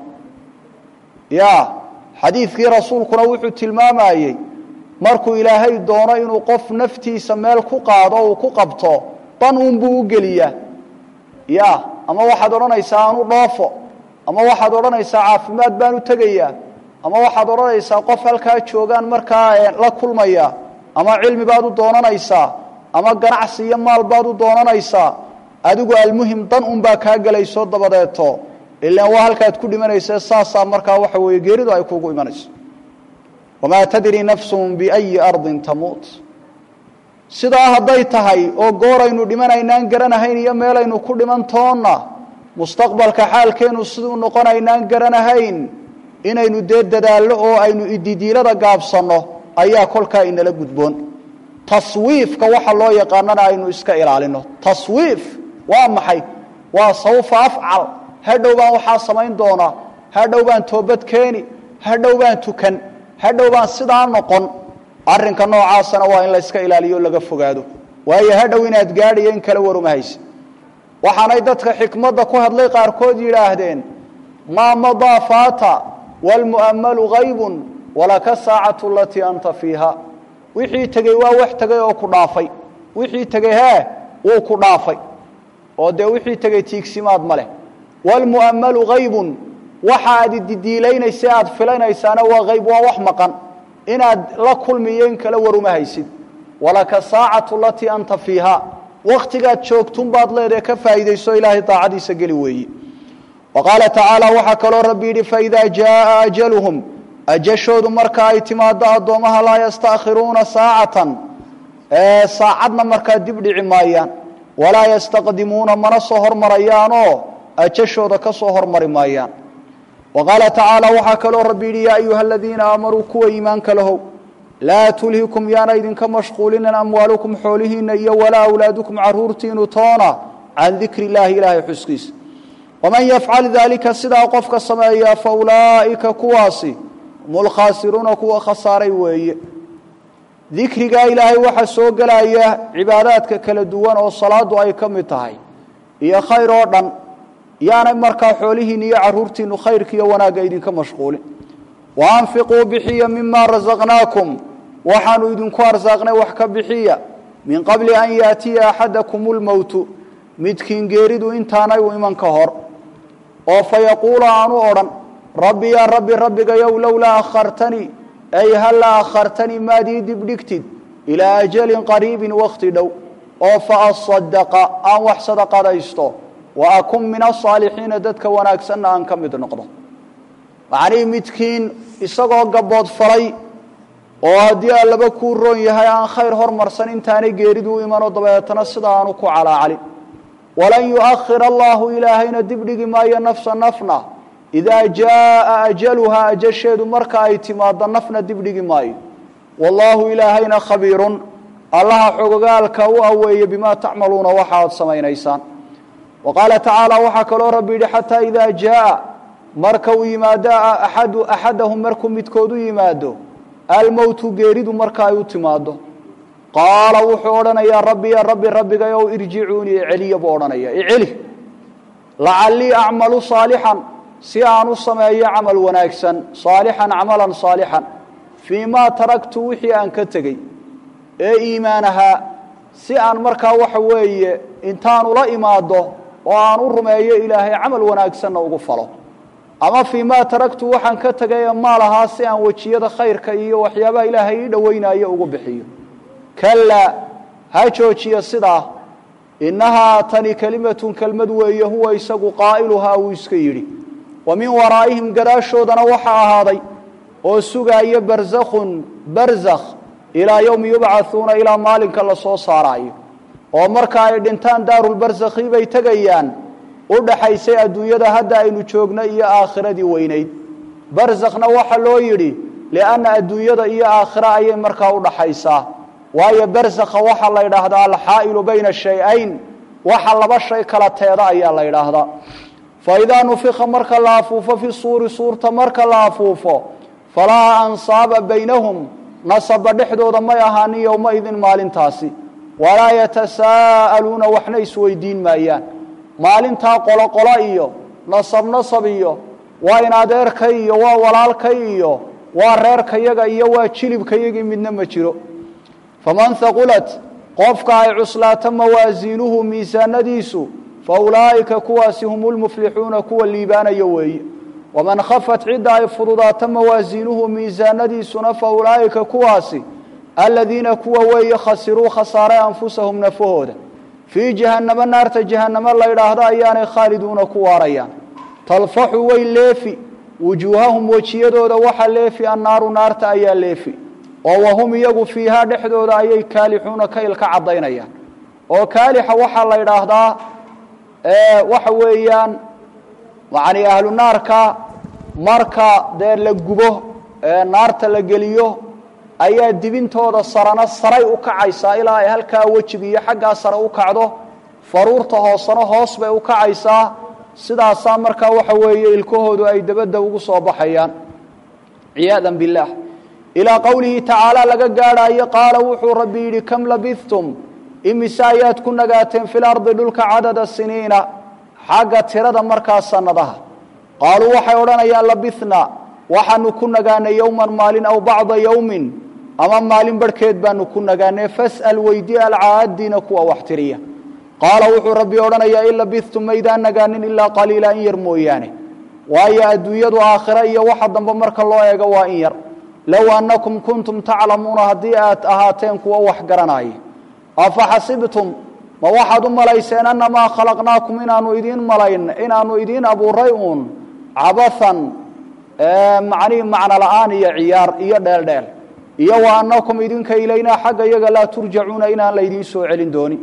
ya xadiiskii rasuulkuna wuxuu tilmaamayay markuu ilaahay doono inuu qof naftiisa meel ku qaado oo ku qabto tan uu buu geliya ya ama waxaad oranaysaa aanu dhoofo ama waxaad oranaysaa caafimaad baan u tagaya ama waxaad oranaysaa qof halka joogan markaa la kulmaya ama cilmi baad u doonanaysaa ama ganacsi iyo maal baad u doonanaysaa adigu almuhim dan baa ka galayso dabadeeto ilaa waa halkaad ku dhimanaysaa saasa markaa waxa weeye geeridu ay kuugu imanayso وما تدري نفس بأي أرض تموت sidaa haday tahay oo gooraynu dhimanaynaan garanahayn iyo meelaynu ku dhiman toona mustaqbalka xaalkeenu sidoo noqonaynaan garanahayn inaynu dadaalo oo aynu ididiilada gaabsano ayaa kolka inala gudboon taswiifka waxa loo yaqaanana aynu iska ilaalino taswiif waa maxay waa sawfa afcal hadhow baan waxa samayn doona hadhow baan toobad keeni hadhow baan tukan hadhow baan sidaa noqon arrinka noocaasana waa in la iska ilaaliyo laga fogaado waayo hadhow inaad gaadhiyo in kala warumahays waxaanay dadka xikmadda ku hadlay qaar kood yiraahdeen ma madafata wal mu'ammalu ghaybun wala ka saa'atu allati anta fiha wixii tagay waa wax tagay oo ku dhaafay wixii tagay oo ku dhaafay oo de wixii tagay tiigsimaad male wal mu'ammalu ghaybun waxaad didiilaynaysa aad filanaysaana waa qayb waa wax maqan inaad la kulmiyeen kala warumahaysid wala ka saa'atu allati anta fiha waqtiga joogtun baad leedahay ka faa'iideyso ilaahay taacadiisa gali weeyi وقال تعالى وحكى ربي فإذا جاء أجلهم أجشود مركا اعتماد أدومها لا يستأخرون ساعة ساعدنا مركا دبدع مايان ولا يستقدمون من الصهر مريانو أجشود كصهر مريان وقال تعالى وحكى ربي يا أيها الذين آمنوا كوا إيمانك له لا تلهكم يا نيدن كمشغولين أموالكم حولهن ولا أولادكم عرورتين طونا عن ذكر الله إله حسكيس ومن يفعل ذلك سدا قفك السماء فأولئك كواسي هم الخاسرون كوا خساري وي ذكرك إلهي وحسو قلايا عباداتك كالدوان والصلاة أي كمتهي هي خير أردن يعني مركا حولهن يعرورتين خيرك يوانا قيدين كمشغولين وأنفقوا بحية مما رزقناكم وحانوا يدنكو أرزاقنا وحكا بحية من قبل أن يأتي أحدكم الموت مدكين قيردو انتانا وإيمان كهر وفيقول عنه أرن ربي يا ربي ربك يو لولا أخرتني أي هلا أخرتني ما دي دبلكتد إلى أجل قريب وقت دو فأصدق أن وحصدق ريستو وأكون من الصالحين ددك وناكسن أن كمد نقضه يعني مدكين إساقو قبض فري وهدي ألبا كورون يهي عن خير هرمرسن انتاني قيردو إيمان ودبايتنا صدانكو على علي ولن يؤخر الله إلهينا دبلغ ما ينفس نفنا إذا جاء أجلها أجشد مركا اعتماد نفنا دبلغ ما والله إلهينا خبير الله حقوقالك وأوي بما تعملون وحاد سمين إيسان وقال تعالى وحكى ربي حتى إذا جاء مركو يمادا أحدهم مركو متكودو يمادو الموت قيرد مركا يتمادو قال وحورنا يا ربي ربك يو ارجعوني علي بورنا يا علي لعلي أعمل صالحا si aan u sameeyo camal wanaagsan saalixan camalan saalixan fiimaa taraktu wixii aan ka tegey ee iimaan ahaa si aan markaa waxa weeye intaan ula imaado oo aan u rumeeyo ilaahay camal wanaagsanna ugu falo ama fiimaa taraktu waxaan ka tegay maal ahaa si aan wejiyada khayrka iyo waxyaabaha ilaahay ii dhowaynayo ugu bixiyo kallaa ha joojiya sidaa innahaa tani kelimatun kelmad weeye huwa isagu qaa'iluhaa uu iska yidhi wa min waraa'ihim gadaashoodana waxaa ahaaday oo sugaaya barzakhun barzakh ilaa yowmi yubcathuuna ilaa maalinka la soo saaraayo oo marka ay dhintaan daarulbarzakhi bay tegayaan u dhaxaysay adduunyada hadda aynu joogno iyo aakhiradii weynayd barzakhna waxa loo yidhi lianna adduunyada iyo aakhira ayay markaa u dhaxaysaa waayo barzakha waxaa la yidhaahdaa alxaa'ilu bayna shay-ayn waxa laba shay kala teeda ayaa la yidhaahdaa faidaa nufika marka la afuufo fi suuri suurta marka la afuufo falaa ansaaba baynahum nasaba dhexdooda may ahaanin yowmaidin maalintaasi walaa yatasaa'aluuna waxna isweydiin maayaan maalintaa qoloqolo iyo nasab iyo waa in adeerkay iyo waa walaalkay iyo waa reerkayaga iyo waa jilibkayagii midna ma jiro faman haqulat qofka ay cuslaato mawaasiinuhu miisaanadiisu fa ulaa'ika kuwaasi hum lmuflixuuna kuwa liibaanaya weeye waman khafat cidda ay fududaato mawaasiinuhu miisaanadiisuna fa ulaa'ika kuwaasi aladiina kuwa weeye khasiruu khasaaray anfusahum nafahooda fii jahannama naarta jahannamo la yidhaahdo ayaanay khaaliduuna ku waarayaan talfaxu way leefi wujuuhahum wejiyadooda waxa leefi annaaru naarta ayaa leefi oo wahum iyagu fiihaa dhexdooda ayay kaalixuuna ka ilka caddaynayaan oo kaalixa waxaa la yidhaahdaa waxa weeyaan yacni ahlu naarka marka dee la gubo naarta la geliyo ayaa dibintooda sarana saray u kacaysaa ilaa ay halkaa wejiga iyo xaggaa sare u kacdo faruurta hoosana hoos bay u kacaysaa sidaasaa markaa waxa weeye ilkahoodu ay dabadda ugu soo baxayaan ciyaadan billaah ilaa qowlihi tacaala laga gaadhaayo qaala wuxuu rabbi yidhi kam labithtum imise ayaad ku nagaateen fi lardi dhulka cadada siniina xagga tirada markaa sanadaha qaaluu waxay odhanayaan labithna waxaanu ku nagaanay yowman maalin aw bacda yowmin ama maalin barhkeed baanu ku nagaanay fas'al weydii alcaadiina kuwa wax tiriya qaala wuxuu rabbi odhanayaa in labithtum maydaan nagaanin ilaa qaliila in yar mooyaane waayo adduunyadu aakhira iyo waxa dambe marka loo eego waa in yar low annakum kuntum taclamuuna haddii aad ahaateen kuwa wax garanaya afa xasibtum ma waxaad u malayseen annamaa khalaqnaakum inaanu idiin abuuray uun cabathan macnihi macno la'aan iyo ciyaar iyo dheeldheel iyo wa annakum idinka ilaynaa xagga iyaga laa turjacuuna inaan laydiin soo celin doonin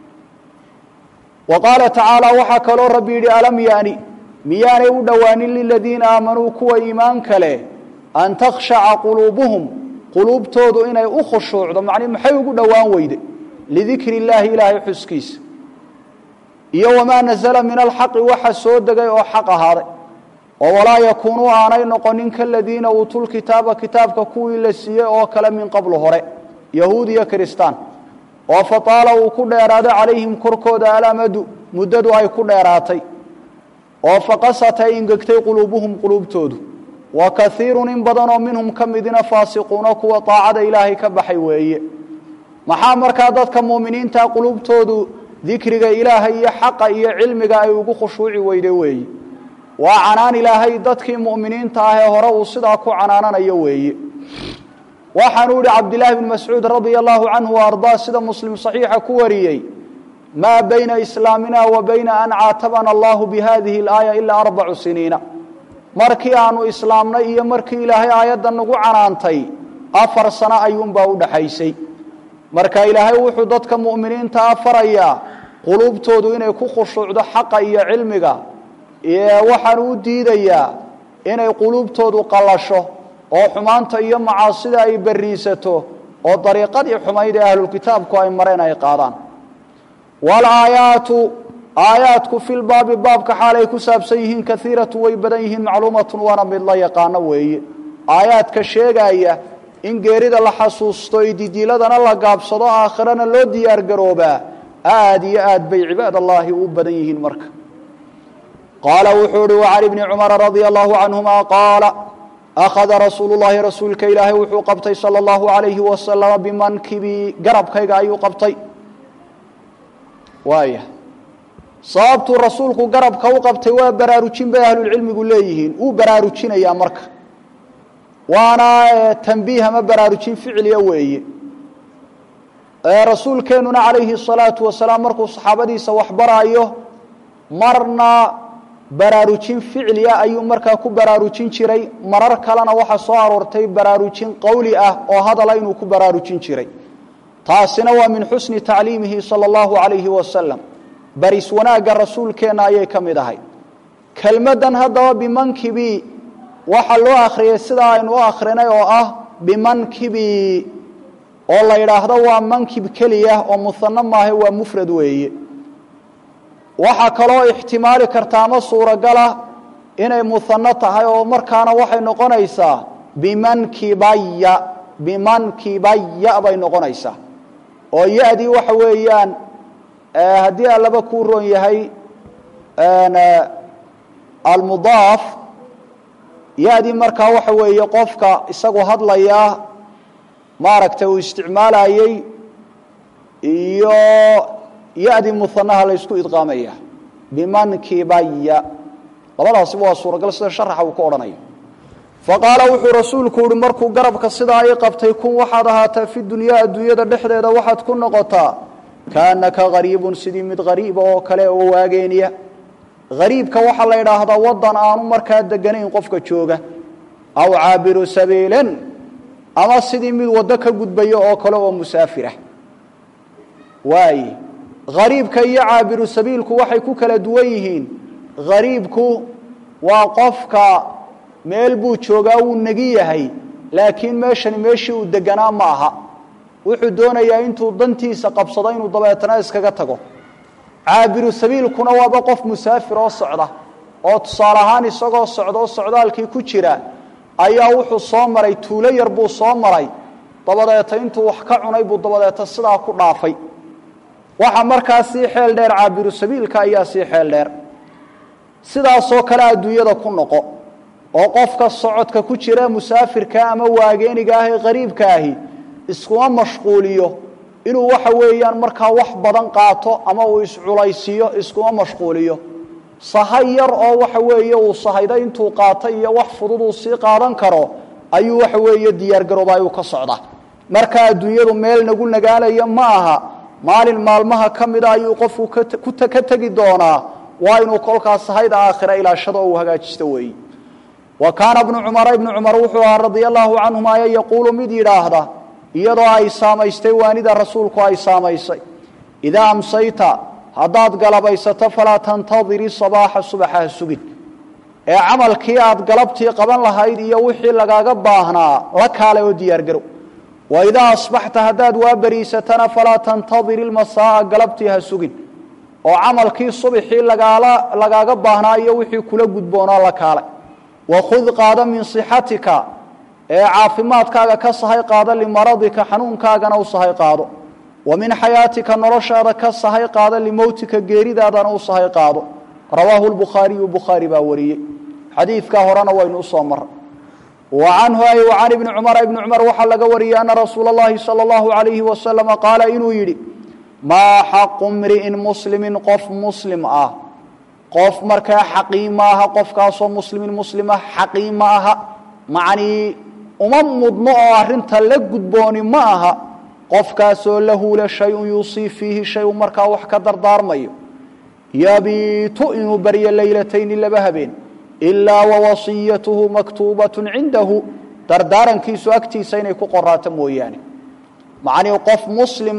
wa qaala tacaala waxaa kaloo rabbi yidhi alam yaani miyaanay u dhowaanin liladiina aamanuu kuwa iimaanka leh an takhshaca quluubuhum quluubtoodu inay u khushuucdo macnihi maxay ugu dhowaan weyde lidikri illaahi ilaahay xuskiisa iyo wamaa nazala min alxaqi waxa soo degay oo xaq ahaaday oo walaa yakuunuu aanay noqonin kaladiina uutul kitaaba kitaabka kuwii la siiyey oo kale min qablu hore yahuud iyo kiristaan oo fataala uu ku dheeraaday calayhim korkooda alamadu muddadu ay ku dheeraatay oo faqasat ay ingegtay quluubuhum quluubtoodu wa kaiirun in badanoo minhum ka midina faasiquuna kuwa daacada ilaahay ka baxay weeye maxaa markaa dadka muuminiinta quluubtoodu dikriga ilaahay iyo xaqa iyo cilmiga ay ugu khushuuci weyde weeye waa canaan ilaahay dadkii mu'miniinta ah ee hore uu sidaa ku canaananayo weeye waxaanu yidhi cabdillaahi bn mascuud radia allahu canhu wa ardaa sida muslim saxiixa ku wariyey maa bayna islaamina wa bayna an caatabana allahu bihadihi alaaya ilaa 4 siniina markii aanu islaamnay iyo markii ilaahay aayadda nagu canaantay 4 sano ayuunbaa u dhaxaysay marka ilaahay wuxuu dadka mu'miniinta farayaa quluubtoodu inay ku khushuucdo xaqa iyo cilmiga waxaanu u diidayaa inay quluubtoodu qallasho oo xumaanta iyo macaasida ay bariisato oo dariiqadii xumayd ee ahlulkitaabku ay mareen ay qaadaan walaayaatu aayaadku fil baabi baabka xaalay ku saabsan yihiin kaiiratu way badan yihiin macluumatun waana mid la yaqaano weeye aayaadka sheegaya in geerida la xasuusto ididiiladana la gaabsado aakhirana loo diyaar garoobaa aad iyo aad bay cibaad allaahi u badan yihiin marka قال وحوري وعن ابن عمر رضي الله عنهما قال أخذ رسول الله رسولك إلهي وحو قبطي صلى الله عليه وسلم بمنكبي قرب كيغا أيو قبطي وايه صابت رسولك قرب كو قبطي وبراروجين بأهل العلم يقول ليهين وبراروجين يا مرك وانا تنبيه ما براروجين فعل يوي رسول كاننا عليه الصلاة والسلام مركو صحابتي سوحبر أيه مرنا براروجين فعليا أيو مركا كو براروجين جيري مرر كلنا waxa soo aroortay baraarujin qawli ah oo hadal inuu ku baraarujin jiray taasina waa min husni ta'liimihi sallallahu alayhi wa sallam baris wanaaga rasuulkeena ayay kamid ahay kelmadan hadaba bimankibi waxa loo akhriyay sida aynu akhrinay oo ah bimankibi oo la yiraahdo waa mankib kaliya oo musanna maahay waa mufrad weeye waxa kaloo ihtimaali karta ama suuragala inay musanna tahay oo markaana waxay noqonaysaa bimankibaya bay noqonaysaa oo yaadi waxa weeyaan hadii laba ku roon yahay almudaaf yaadi marka waxa weeye qofka isagu hadlaya maaragtay uu isticmaalayay iyo يأدي مثناها ليسكو إدغامية بمن كبايا لبدا سبوا سورة قال سيدا شرحة وكورانية فقال وحو رسولك ورماركو قربك السيدا يقبت يكون وحدها في الدنيا دا نحن إذا واحد كن نقطة كأنك غريب سيدي مد غريب وكلا وواقينية غريب كوحا ليدا هذا وضان آنو مركا دقانين قفك تشوغة أو عابر سبيلا أما سيدي مد ودك قد بيو وكلا ومسافرة واي غريبك يا عابر سبيلك waxay ku kala duwan yihiin غريبku waa qofka meel buu joogaa uu nagi yahay laakiin meeshii uu deganaa ma aha wuxuu doonayaa intuu dantiisa qabsado inuu dabeetana iskaga tago عابر سبيلkuna waa qof musaafir oo socda oo tusaalahaan isagoo socdaalkii ku jira ayaa wuxuu soo maray tuulo yar buu soo maray dabadeeta intuu wax ka cunay buu dabadeeta sidaa ku dhaafay waxa markaas xeel dheer caabiru sabiilka ayaa si xeel dheer sidaas oo kala adduunyada ku noqo oo qofka socodka ku jira musaafirka ama waageeniga ah ee qariibka ah isku mashquuliyo inuu waxa weeyaan marka wax badan qaato ama uu isculaysiyo isku mashquuliyo sahayar oo waxa weeye uu sahayda intuu qaatay iyo wax fudud uu si qaadan karo ayuu waxa weeye diyaar garoobayo ka socda marka adduunyadu meel nagu nagaalayo ma aha maalin maalmaha kamida ayuu qofku ka tagi doonaa waa inuu kolkaas hayda aakhira ila shado uu hagaajisto weey wa kana ibn umar wuxuu radiyallahu anhu ma yaqulu mid yiraahda iyadoo ay saameystay waanida rasuulku ay saameysay ida amsayta hadaad galabaysato fala tantadiri sabaha subaha sugid ee amalkii aad galabtii qaban lahayd iyo wixii lagaaga baahnaa la kaale oo diyaar garow وإذا أصبحت هداد وابريستنا فلا تنتظر المساء قلبتها سجن وعمل كي صبحي لقا قبهنا يوحي كل قدبونا لكاله وخذ قادا من صحتك عافماتك كصهي قادا لمرضك حنونك نوصهي قادا ومن حياتك نرشاد كصهي قادا لموتك قيردا نوصهي قادا رواه البخاري وبخاري باوري حديث كهرانا وين أصامر وعنه أي وعن ابن عمر وحلق وري أن رسول الله صلى الله عليه وسلم قال إنه يري ما حق امرئ مسلم قف مسلم قف مركا حقيمها قف كاسو مسلمة حقيمها معني مضمع أرنت لقدبوني معها قف كاسو له لشيء يوصي فيه شيء مركا وحكا دردار ميو يبيت إنه بري الليلتين لبهبين إلا ووصيته مكتوبة عنده دردارا كيسو أكتي سيني كقرات موياني معني قف مسلم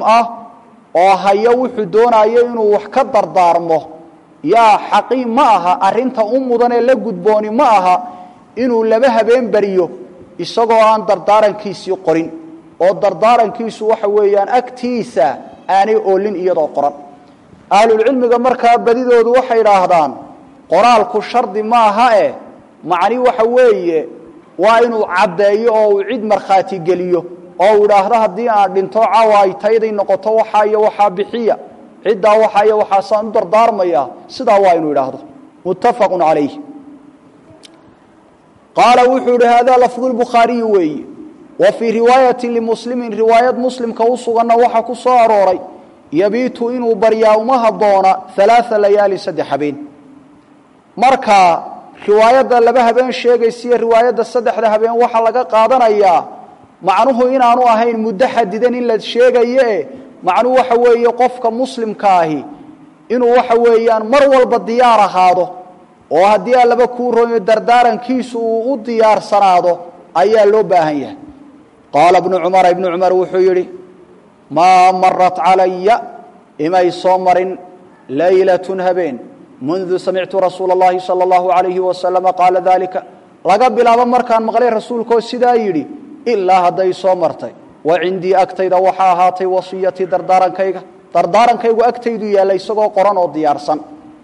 هيا وحدون أيينو وحكا دردارمه يا حقيم معها أرنتا أمودان اللي قدبوني معها إنو لبهبين بريو إساقو عن دردارا كيسو قرين oo dardaarankiisu waxa weeyaan agtiisa aanay oolin iyadoo qoran ahlul cilmiga markaa badidoodu waxay yiraahdaan qoraalku shardi ma aha macni waxa weeye waa inuu cadeeyo oo cid marxaati galiyo oo yiraahdo hadii aan dhinto cawaay tayday noqoto waxa iyo waxa bixiya cidda waxa iyo waxa saan dardaarmaya sida waa inuu yiraahdo متفق عليه قال وحور هذا لفظ البخاري وي وفي رواية لمسلم رواية مسلم كوصغنا وحكو صاروري يبيت إنه برياومها الضونا 3 ليالي سدحبين مركا رواية لبها بين الشيء رواية السدح بين وحلقة قادنا إياه معنوه إن أنو أهين مدحددا إلا الشيء معنوه وحوي يقفك مسلم كاهي إنه وحويان مرول بالديار هذا وهدي لبا كورو دردارن كيسو وديار سنادو ايا لو باهيه قال ابن عمر وحيري ما مرت علي اما يصمر ليله هبين منذ سمعت رسول الله صلى الله عليه وسلم قال ذلك لقد بلا مركان مقلي رسولك سدا يري الا هدي صمرتي وعندي اكتيد وحا هاتي وصيتي دردارنكيغو اكتيدو يالay isagoo qoran oo diyaarsan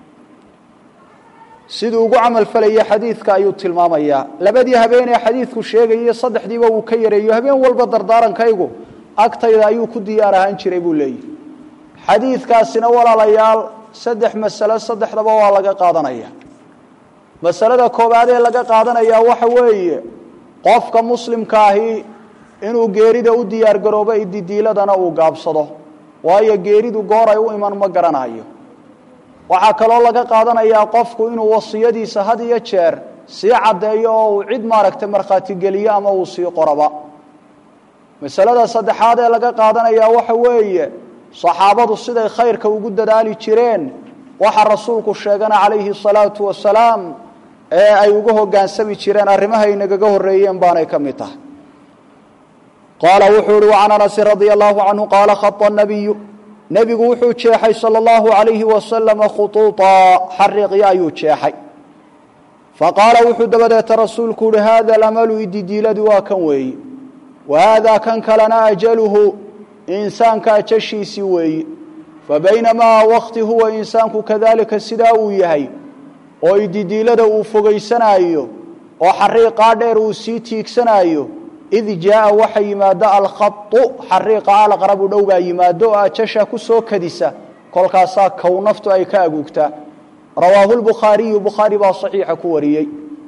sidoo ugu amal falay xadiiska ayuu tilmaamaya labadii habeen ee xadiisku sheegay saddexdiiba uu ka yareeyo habeen walba dardaarankaygu agtayda ayuu ku diyaar ahaan jiray buu leeyahay xadiiskaasina walaalayaal saddex mas'alo saddexdaba waa laga qaadanaya mas'alada koobaad ee laga qaadanaya waxa weeye qofka muslimka ahi inuu geerida u diyaar garoobo ididiiladana uu gaabsado waayo geeridu goor ay u iman ma garanayo waxa kale oo laga qaadanayaa qofku inuu wasiyadiisa had iyo jeer si cadeeyo oo cid maaragtay marxaati galiyo ama uu si qoraba masalada saddexaad ee laga qaadanayaa waxa weeye saxaabadu siday khayrka ugu dadaali jireen waxa rasuulku sheegana calayhi salaatu wasalaam ee ay ugu hogaansami jireen arrimaha inaga horeeyeen baanay ka mid tahay قال وحور وعن انس رضي الله عنه قال خط النبي نبي وحو جيحي صلى الله عليه وسلم خطوطا حرق يا يجيحي فقال وحو دبدت رسولك هذا الامل يديلد واكن وي وهذا كان كلنا اجله انسان كاجشيسي وي فبينما وقت هو انسان كذلك سداو يحي او يديلد او فغيسنايو او حريقا دheer uu si tiigsanayo إذ جاء وحي ماذا الخط حريق على قرب دوبا يمادو أجشا كسو كدسا كل كاسا كونفتو أي كاغوكتا رواه البخاري با صحيح كوريي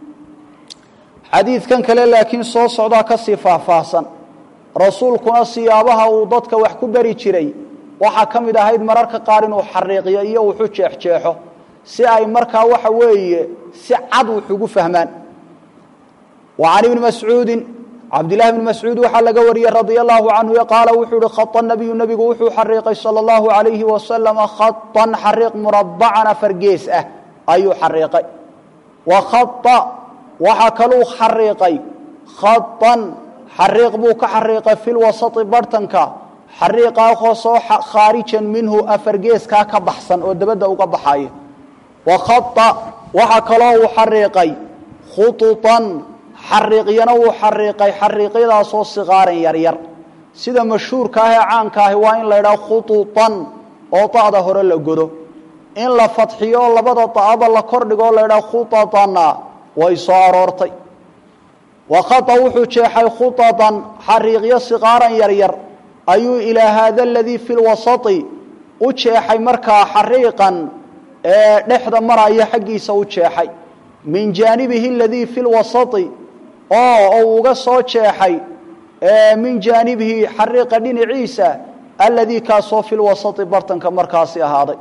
حديث كان كلا لكن سو سودا كصفه فاصن رسولكنا سيابها وددك wax ku bari jiray waxa kamid ahayd mararka qaar inuu xariiqiyo iyo wuxuu jeexjeexo si ay markaa waxa weeye si cad wuxuu fahmaan وعن ابن مسعود عبد الله بن مسعود وحلق وري رضي الله عنه قال وحور خط النبي وحو حريق صلى الله عليه وسلم خطا حريق مربعا فرقيس أي حريق وخط وحكلو حريقي خطا حريق بوك حريق في الوسط برتنك حريق خصو خارجا منه أفرقيس كاك بحصا ودبدا وقبحاي وخط وحكلو حريقي خططا حريقينا وحريقي حريقيدا سو صغار يرير sida mashhuurka ah caanka ah waa in la yiraahdo khutuutan oo taada hore la godo in la fatxiyo labada taaba la kordhigo la yiraahdo khututana way soo aroortay wa khata wuxuu jeexay khutatan xariiqiyo siqaaran yaryar ayuu ila hada alladhi fi alwasati u jeexay markaa xariiqan ee dhexda maraya xaqiisa u jeexay min janibihi alladhi fi alwasati oo uga soo jeexay من جانبه حريق دين عيسى الذي كاسو في الوسط برتنك مركاسي هذا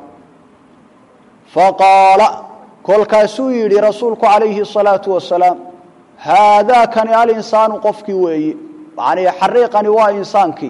فقال كل كاسويري رسولك عليه الصلاة والسلام هذا كان الإنسان قفك وي يعني حريقني وإنسانك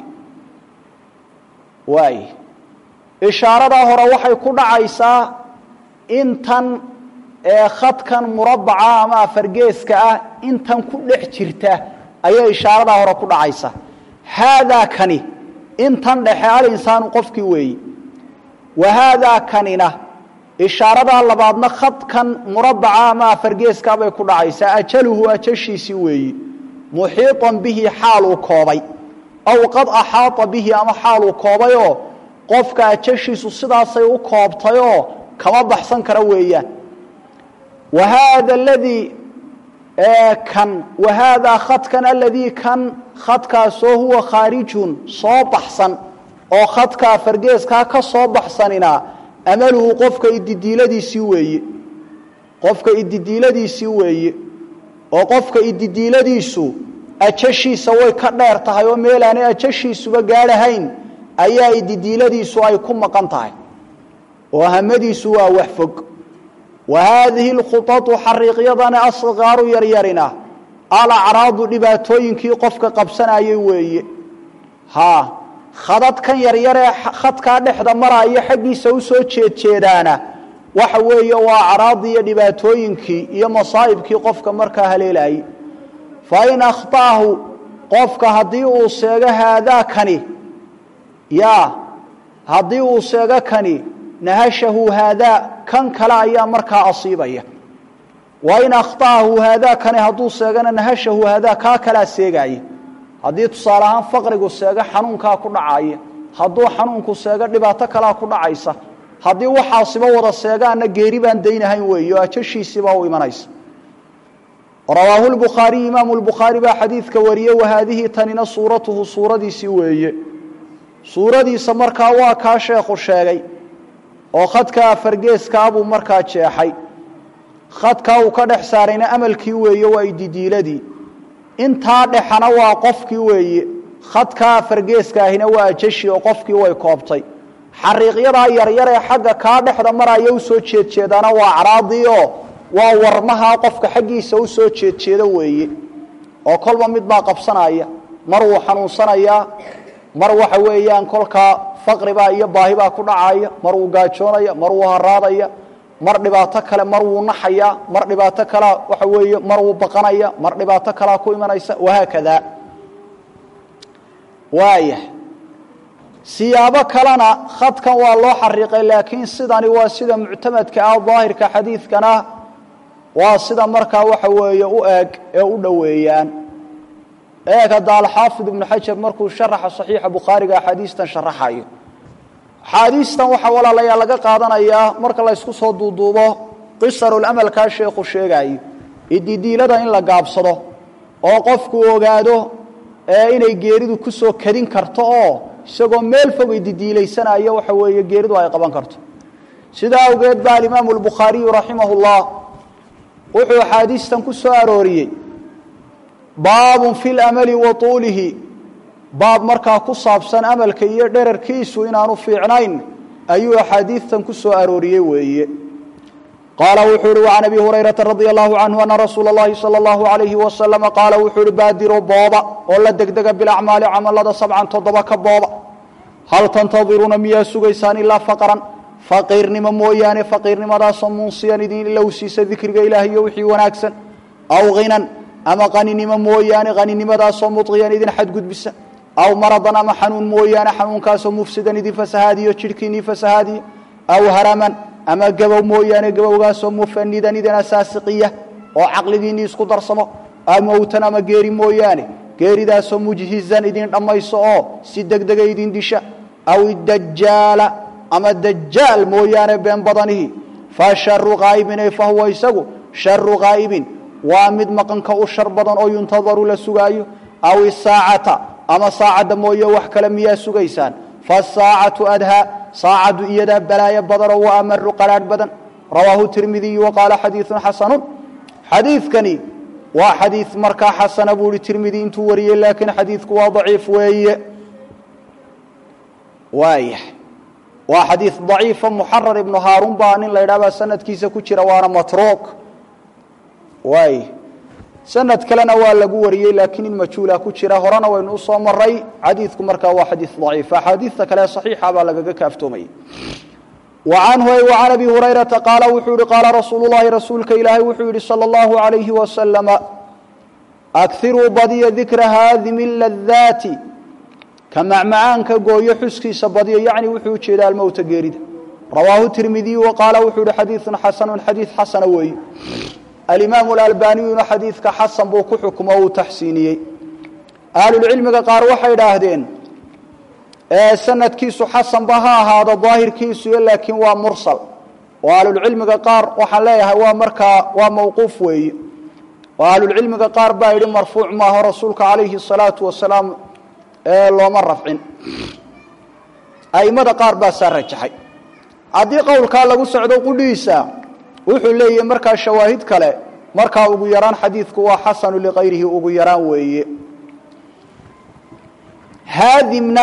واي إشارة هو وحي كنا عيسى إنتن خط كان مربعا ما فرقيسك إنتن كل احترته أي إشارة هو كل عيسى هذا كني إنتن لحال إنسان قفك وي وهذا كنينه إشارة الله بعضنا خط كان مربعا ما فرقيس كابي كل عيسى أجله أجشي سوي محيطا به حال كوبي أو قد أحاط به أما حال كوبي قفك أجشي سوسدا سيو كوبتيو كما بحسن كرويا وهذا الذي كان وهذا خط كان الذي كان خط كاسو هو خارج صوب أحسن أو خط كافرجيس كاك صوب أحسننا أمله قفك إديلدي سوي qofka ididiiladiisii weeye oo qofka ididiiladiisu ajashiisa way ka dheer tahay oo meel aan ajashiisuba gaarahayn ayaa ididiiladiisu ay ku maqan tahay oo hamadiisu waa wax fog وهذه الخطط حريقيدنا أصغار يريرنا على أعراض dhibaatooyinkii qofka qabsanayay weeye ha khadad kan yaryare khadka dhexda maraya xaqiisa u soo jeedjeedana waxa weeye waa acraad iyo dhibaatooyinkii iyo masaa'ibkii qofka markaa haleelay fa in akhtaahu qofka hadii uu seego hada kani hadii uu seego kani nahashahu hada kan kala ayaa markaa asiibaya wa in akhtaahu hada kan haduu seegana nahashahu hada ka kala seegay hadii tusaalahan faqrigu seega xanuunka ku dhacaya haduu xanuunku seega dhibaato kala ku dhacaysa hadii waxa siba wada seegaana geeri baan deynahayn weeyo ajashiisiba u imanaysa رواه البخاري امام البخاري با حديث كوريه وهذه تننا صورته صورتي weeye suuradiisa markaa waa ka sheekhu sheegay oo khadka fargeeska abu markaa jeexay khadka uu ka dhex saarayna amalkii weeye waa ididiiladii inta dhexana waa qofkii weeye khadka fargeeska ahina waa jashi oo qofkii way koobtay xariiqyada yar yar ee xagga ka dhexda maraya u soo jeedjeedana waa acraadiyo waa warmaha qofka xaqiisa u soo jeedjeeda weeye oo kolba mid baa qabsanaya mar uu xanuunsanaya mar waxa weeyaan kolka faqri baa iyo baahi baa ku dhacaya mar uu gaajoonaya mar uu haraadaya mar dhibaato kale mar uu naxaya mar dhibaato kale waxa weeye mar uu baqanaya mar dhibaato kale ku imanaysa wahaakada waaya siyaabo kalena khadkan waa loo xariiqay laakiin sidani waa sida muctamadka ah daahirka xadiidkana waa sida markaa waxa weeye u eeg ee u dhaweeyaan هذا الحافظ ابن حجر مركو شرح صحيح بخاري حديثا شرحايو حديثا waxa walaalayaa laga qaadanaya marka la isku soo duuduubo qisarul amal ka sheekhu sheegay ididiilada in la gaabsado oo qofku ogaado inay geeridu ku soo kadin karto oo isagoo meel fog ididiileysanayo waxa weeye geeridu ay qaban karto sida awgeed baa imaam al-Bukhari rahimahullah wuxuu xadiistan ku soo arooriyay باب في الأمل وطوله باب مركا كصابسن أمل كي يدرر كيسو إنانو في عنين أيها حديثا كسو أروريه ويه قال وحور عن أبي هريرة رضي الله عنه أن رسول الله صلى الله عليه وسلم قال وحور بادروا بابا ولا دقدق بالأعمال عمل لدى 7 تضبك بابا هل تنتظرون مياسو غيسان إلا فقرا فقير نما مويان فقير نما دا صمونسيان دين إلا وسيس ذكر إلهي يوحي وناكسا أو غنى أما غنينما مويان غنينما دا سو مطغيان إذن حد قدبسا أو مرضا أما حنون مويان حنون كاسو مفسدا إذن فسهادي وشركيني فسهادي أو هرما أما قبو مويان قبو كاسو مفندا إذن أساسقية وعقل ديني اسكو درسما أو موتنا أما غيري مويان غيري دا سو مجهزا إذن أما يسو سيدك دقا إذن دشا أو الدجال أما الدجال مويان بين بدنه فشر غائب فهو يسقو شر غائب وامد مقنك أشر بدن أو ينتظر لسجايو أو الساعة أما ساعة موية وحكلم يا سجيسان فالساعة أدها ساعة يدا بلايا بدر وأمر قلاد بدن رواه الترمذي وقال حديث حسن حديث كني وحديث مركا حسن أبو الترمذي انتو وريه لكن حديثك ضعيف وايح وحديث ضعيف محرر ابن هارون بان لا يدابا سند كيسا كجرا وانا متروك واي سند كلنا waa lagu wariyay laakiin in majhuula ku jira horana waynu soo maray xadiisku marka waa xadiis dhaif xadiista kale saxiixa baa laga kaaftoomay وعنه وعن ابي هريره قال وحور قال رسول الله رسولك الهي وحور صلى الله عليه وسلم اكثروا بدي ذكر هذه من اللذات كما معانك gooyo xuskiisa badiyo يعني wuxuu jeedaa الموت geerida رواه الترمذي وقال وحور حديث حسن حديث حسن وي الإمام الألباني حديث كحسن بوكو حكمه وتحسينيه أهل العلم قال وحي راهدين سنة كيسو حسن بها هذا ظاهر كيسو لكن هو مرسل وأهل العلم قال وحليها هو مركا وموقوف وي وأهل العلم قال بايد مرفوع ما هو رسولك عليه الصلاة والسلام لو مرفعين أي ماذا قال بس الرجحي هذه قول قال له سعد قديسة wuxuu leeyahay markaa shawaahid kale markaa ugu yaraan xadiidku waa xasanu liqayrihi ugu yaraan weeye haadimna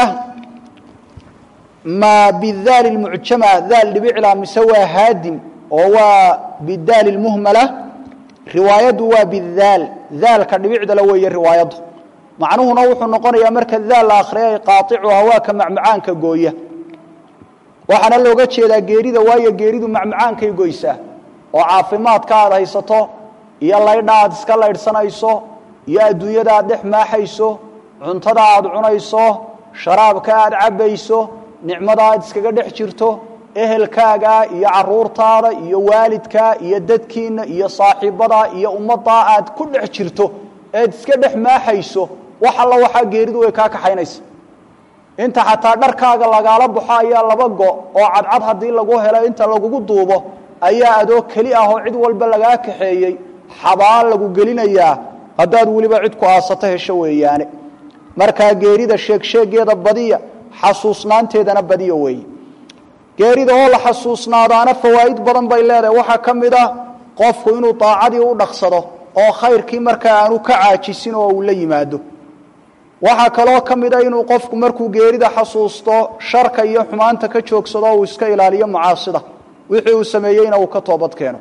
ma bidaal almucjama daal dhibicla misawa haadim oo waa bidaal almuhmala riwaayadu waa bidaal daalka dhibicda la weeye riwaayadu macnuhuna wuxuu noqonayaa marka daal la akhriyay qaaticuha waa ka macmacaanka gooya waxaana looga jeedaa geerida waayo geeridu macmacaankay goysaa oo caafimaadka aad haysato iyo laydha aad iska laydhsanayso iyo adduunyada aad dhex maaxayso cuntada aad cunayso sharaabka aad cabbayso nicmada aad iskaga dhex jirto ehelkaaga iyo caruurtaada iyo waalidka iyo dadkiina iyo saaxiibada iyo ummadda aad ku dhex jirto eed iska dhex maaxayso wax alla waxa geeridu way ka kaxaynaysaa inta xataa dharkaaga lagaala baxo ayaa laba go oo cadcad hadii lagu helo inta lagu duubo ayaa adoo kali ah oo cid walba laga kaxeeyay xabaal lagu gelinayaa hadaad waliba cid ku aasato hesho weeyaane marka geerida sheegeeda badiya xasuusnaanteedana badiya weey geerida oo la xasuusnaadaana fawaa'id badan bay leedahay waxa kamida qofku inuu taacadi u dhaqsado oo khayrkii marka aanu ka caajisin oo uu la yimaado waxa kale oo kamida inuu qofku markuu geerida xasuusto sharka iyo xumaanta ka joogsado oo iska ilaaliyo macaasida wixii uu sameeyayna uu ka toobad keeno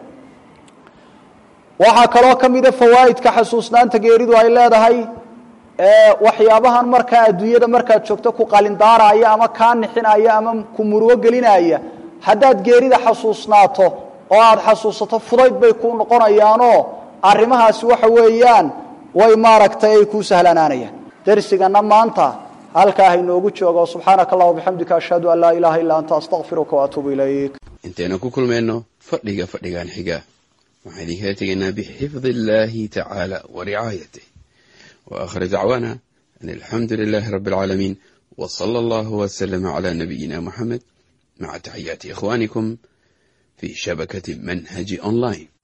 waxa kale oo kamida fawaa'idka xasuusnaanta geeridu ay leedahay waxyaabahan marka adduunyada marka joogto ku qalindaaraya ama ka nixinaya ama ku murugo gelinaya hadaad geerida xasuusnaato oo aad xasuusato fudayd bay ku noqonayaano arimahaasi waxa weeyaan way maaragtay ay ku sahlanaanayaan darsigana maanta halka ay noogu joogo subhanakallahu wa bihamdika ashhadu an la ilaha illa anta astaghfiruka wa atubu ilayk inteena ku kulmeenno fadhigan xiga waxaan idinkaga tegaynaa bixifdillahi ta'ala wa ri'ayatihi wa akhir da'wana an alhamdulillahi rabbil alamin wa sallallahu wa sallama ala nabiyyina muhammad ma'a tahiyyati ikhwanikum fi shabakati manhaj online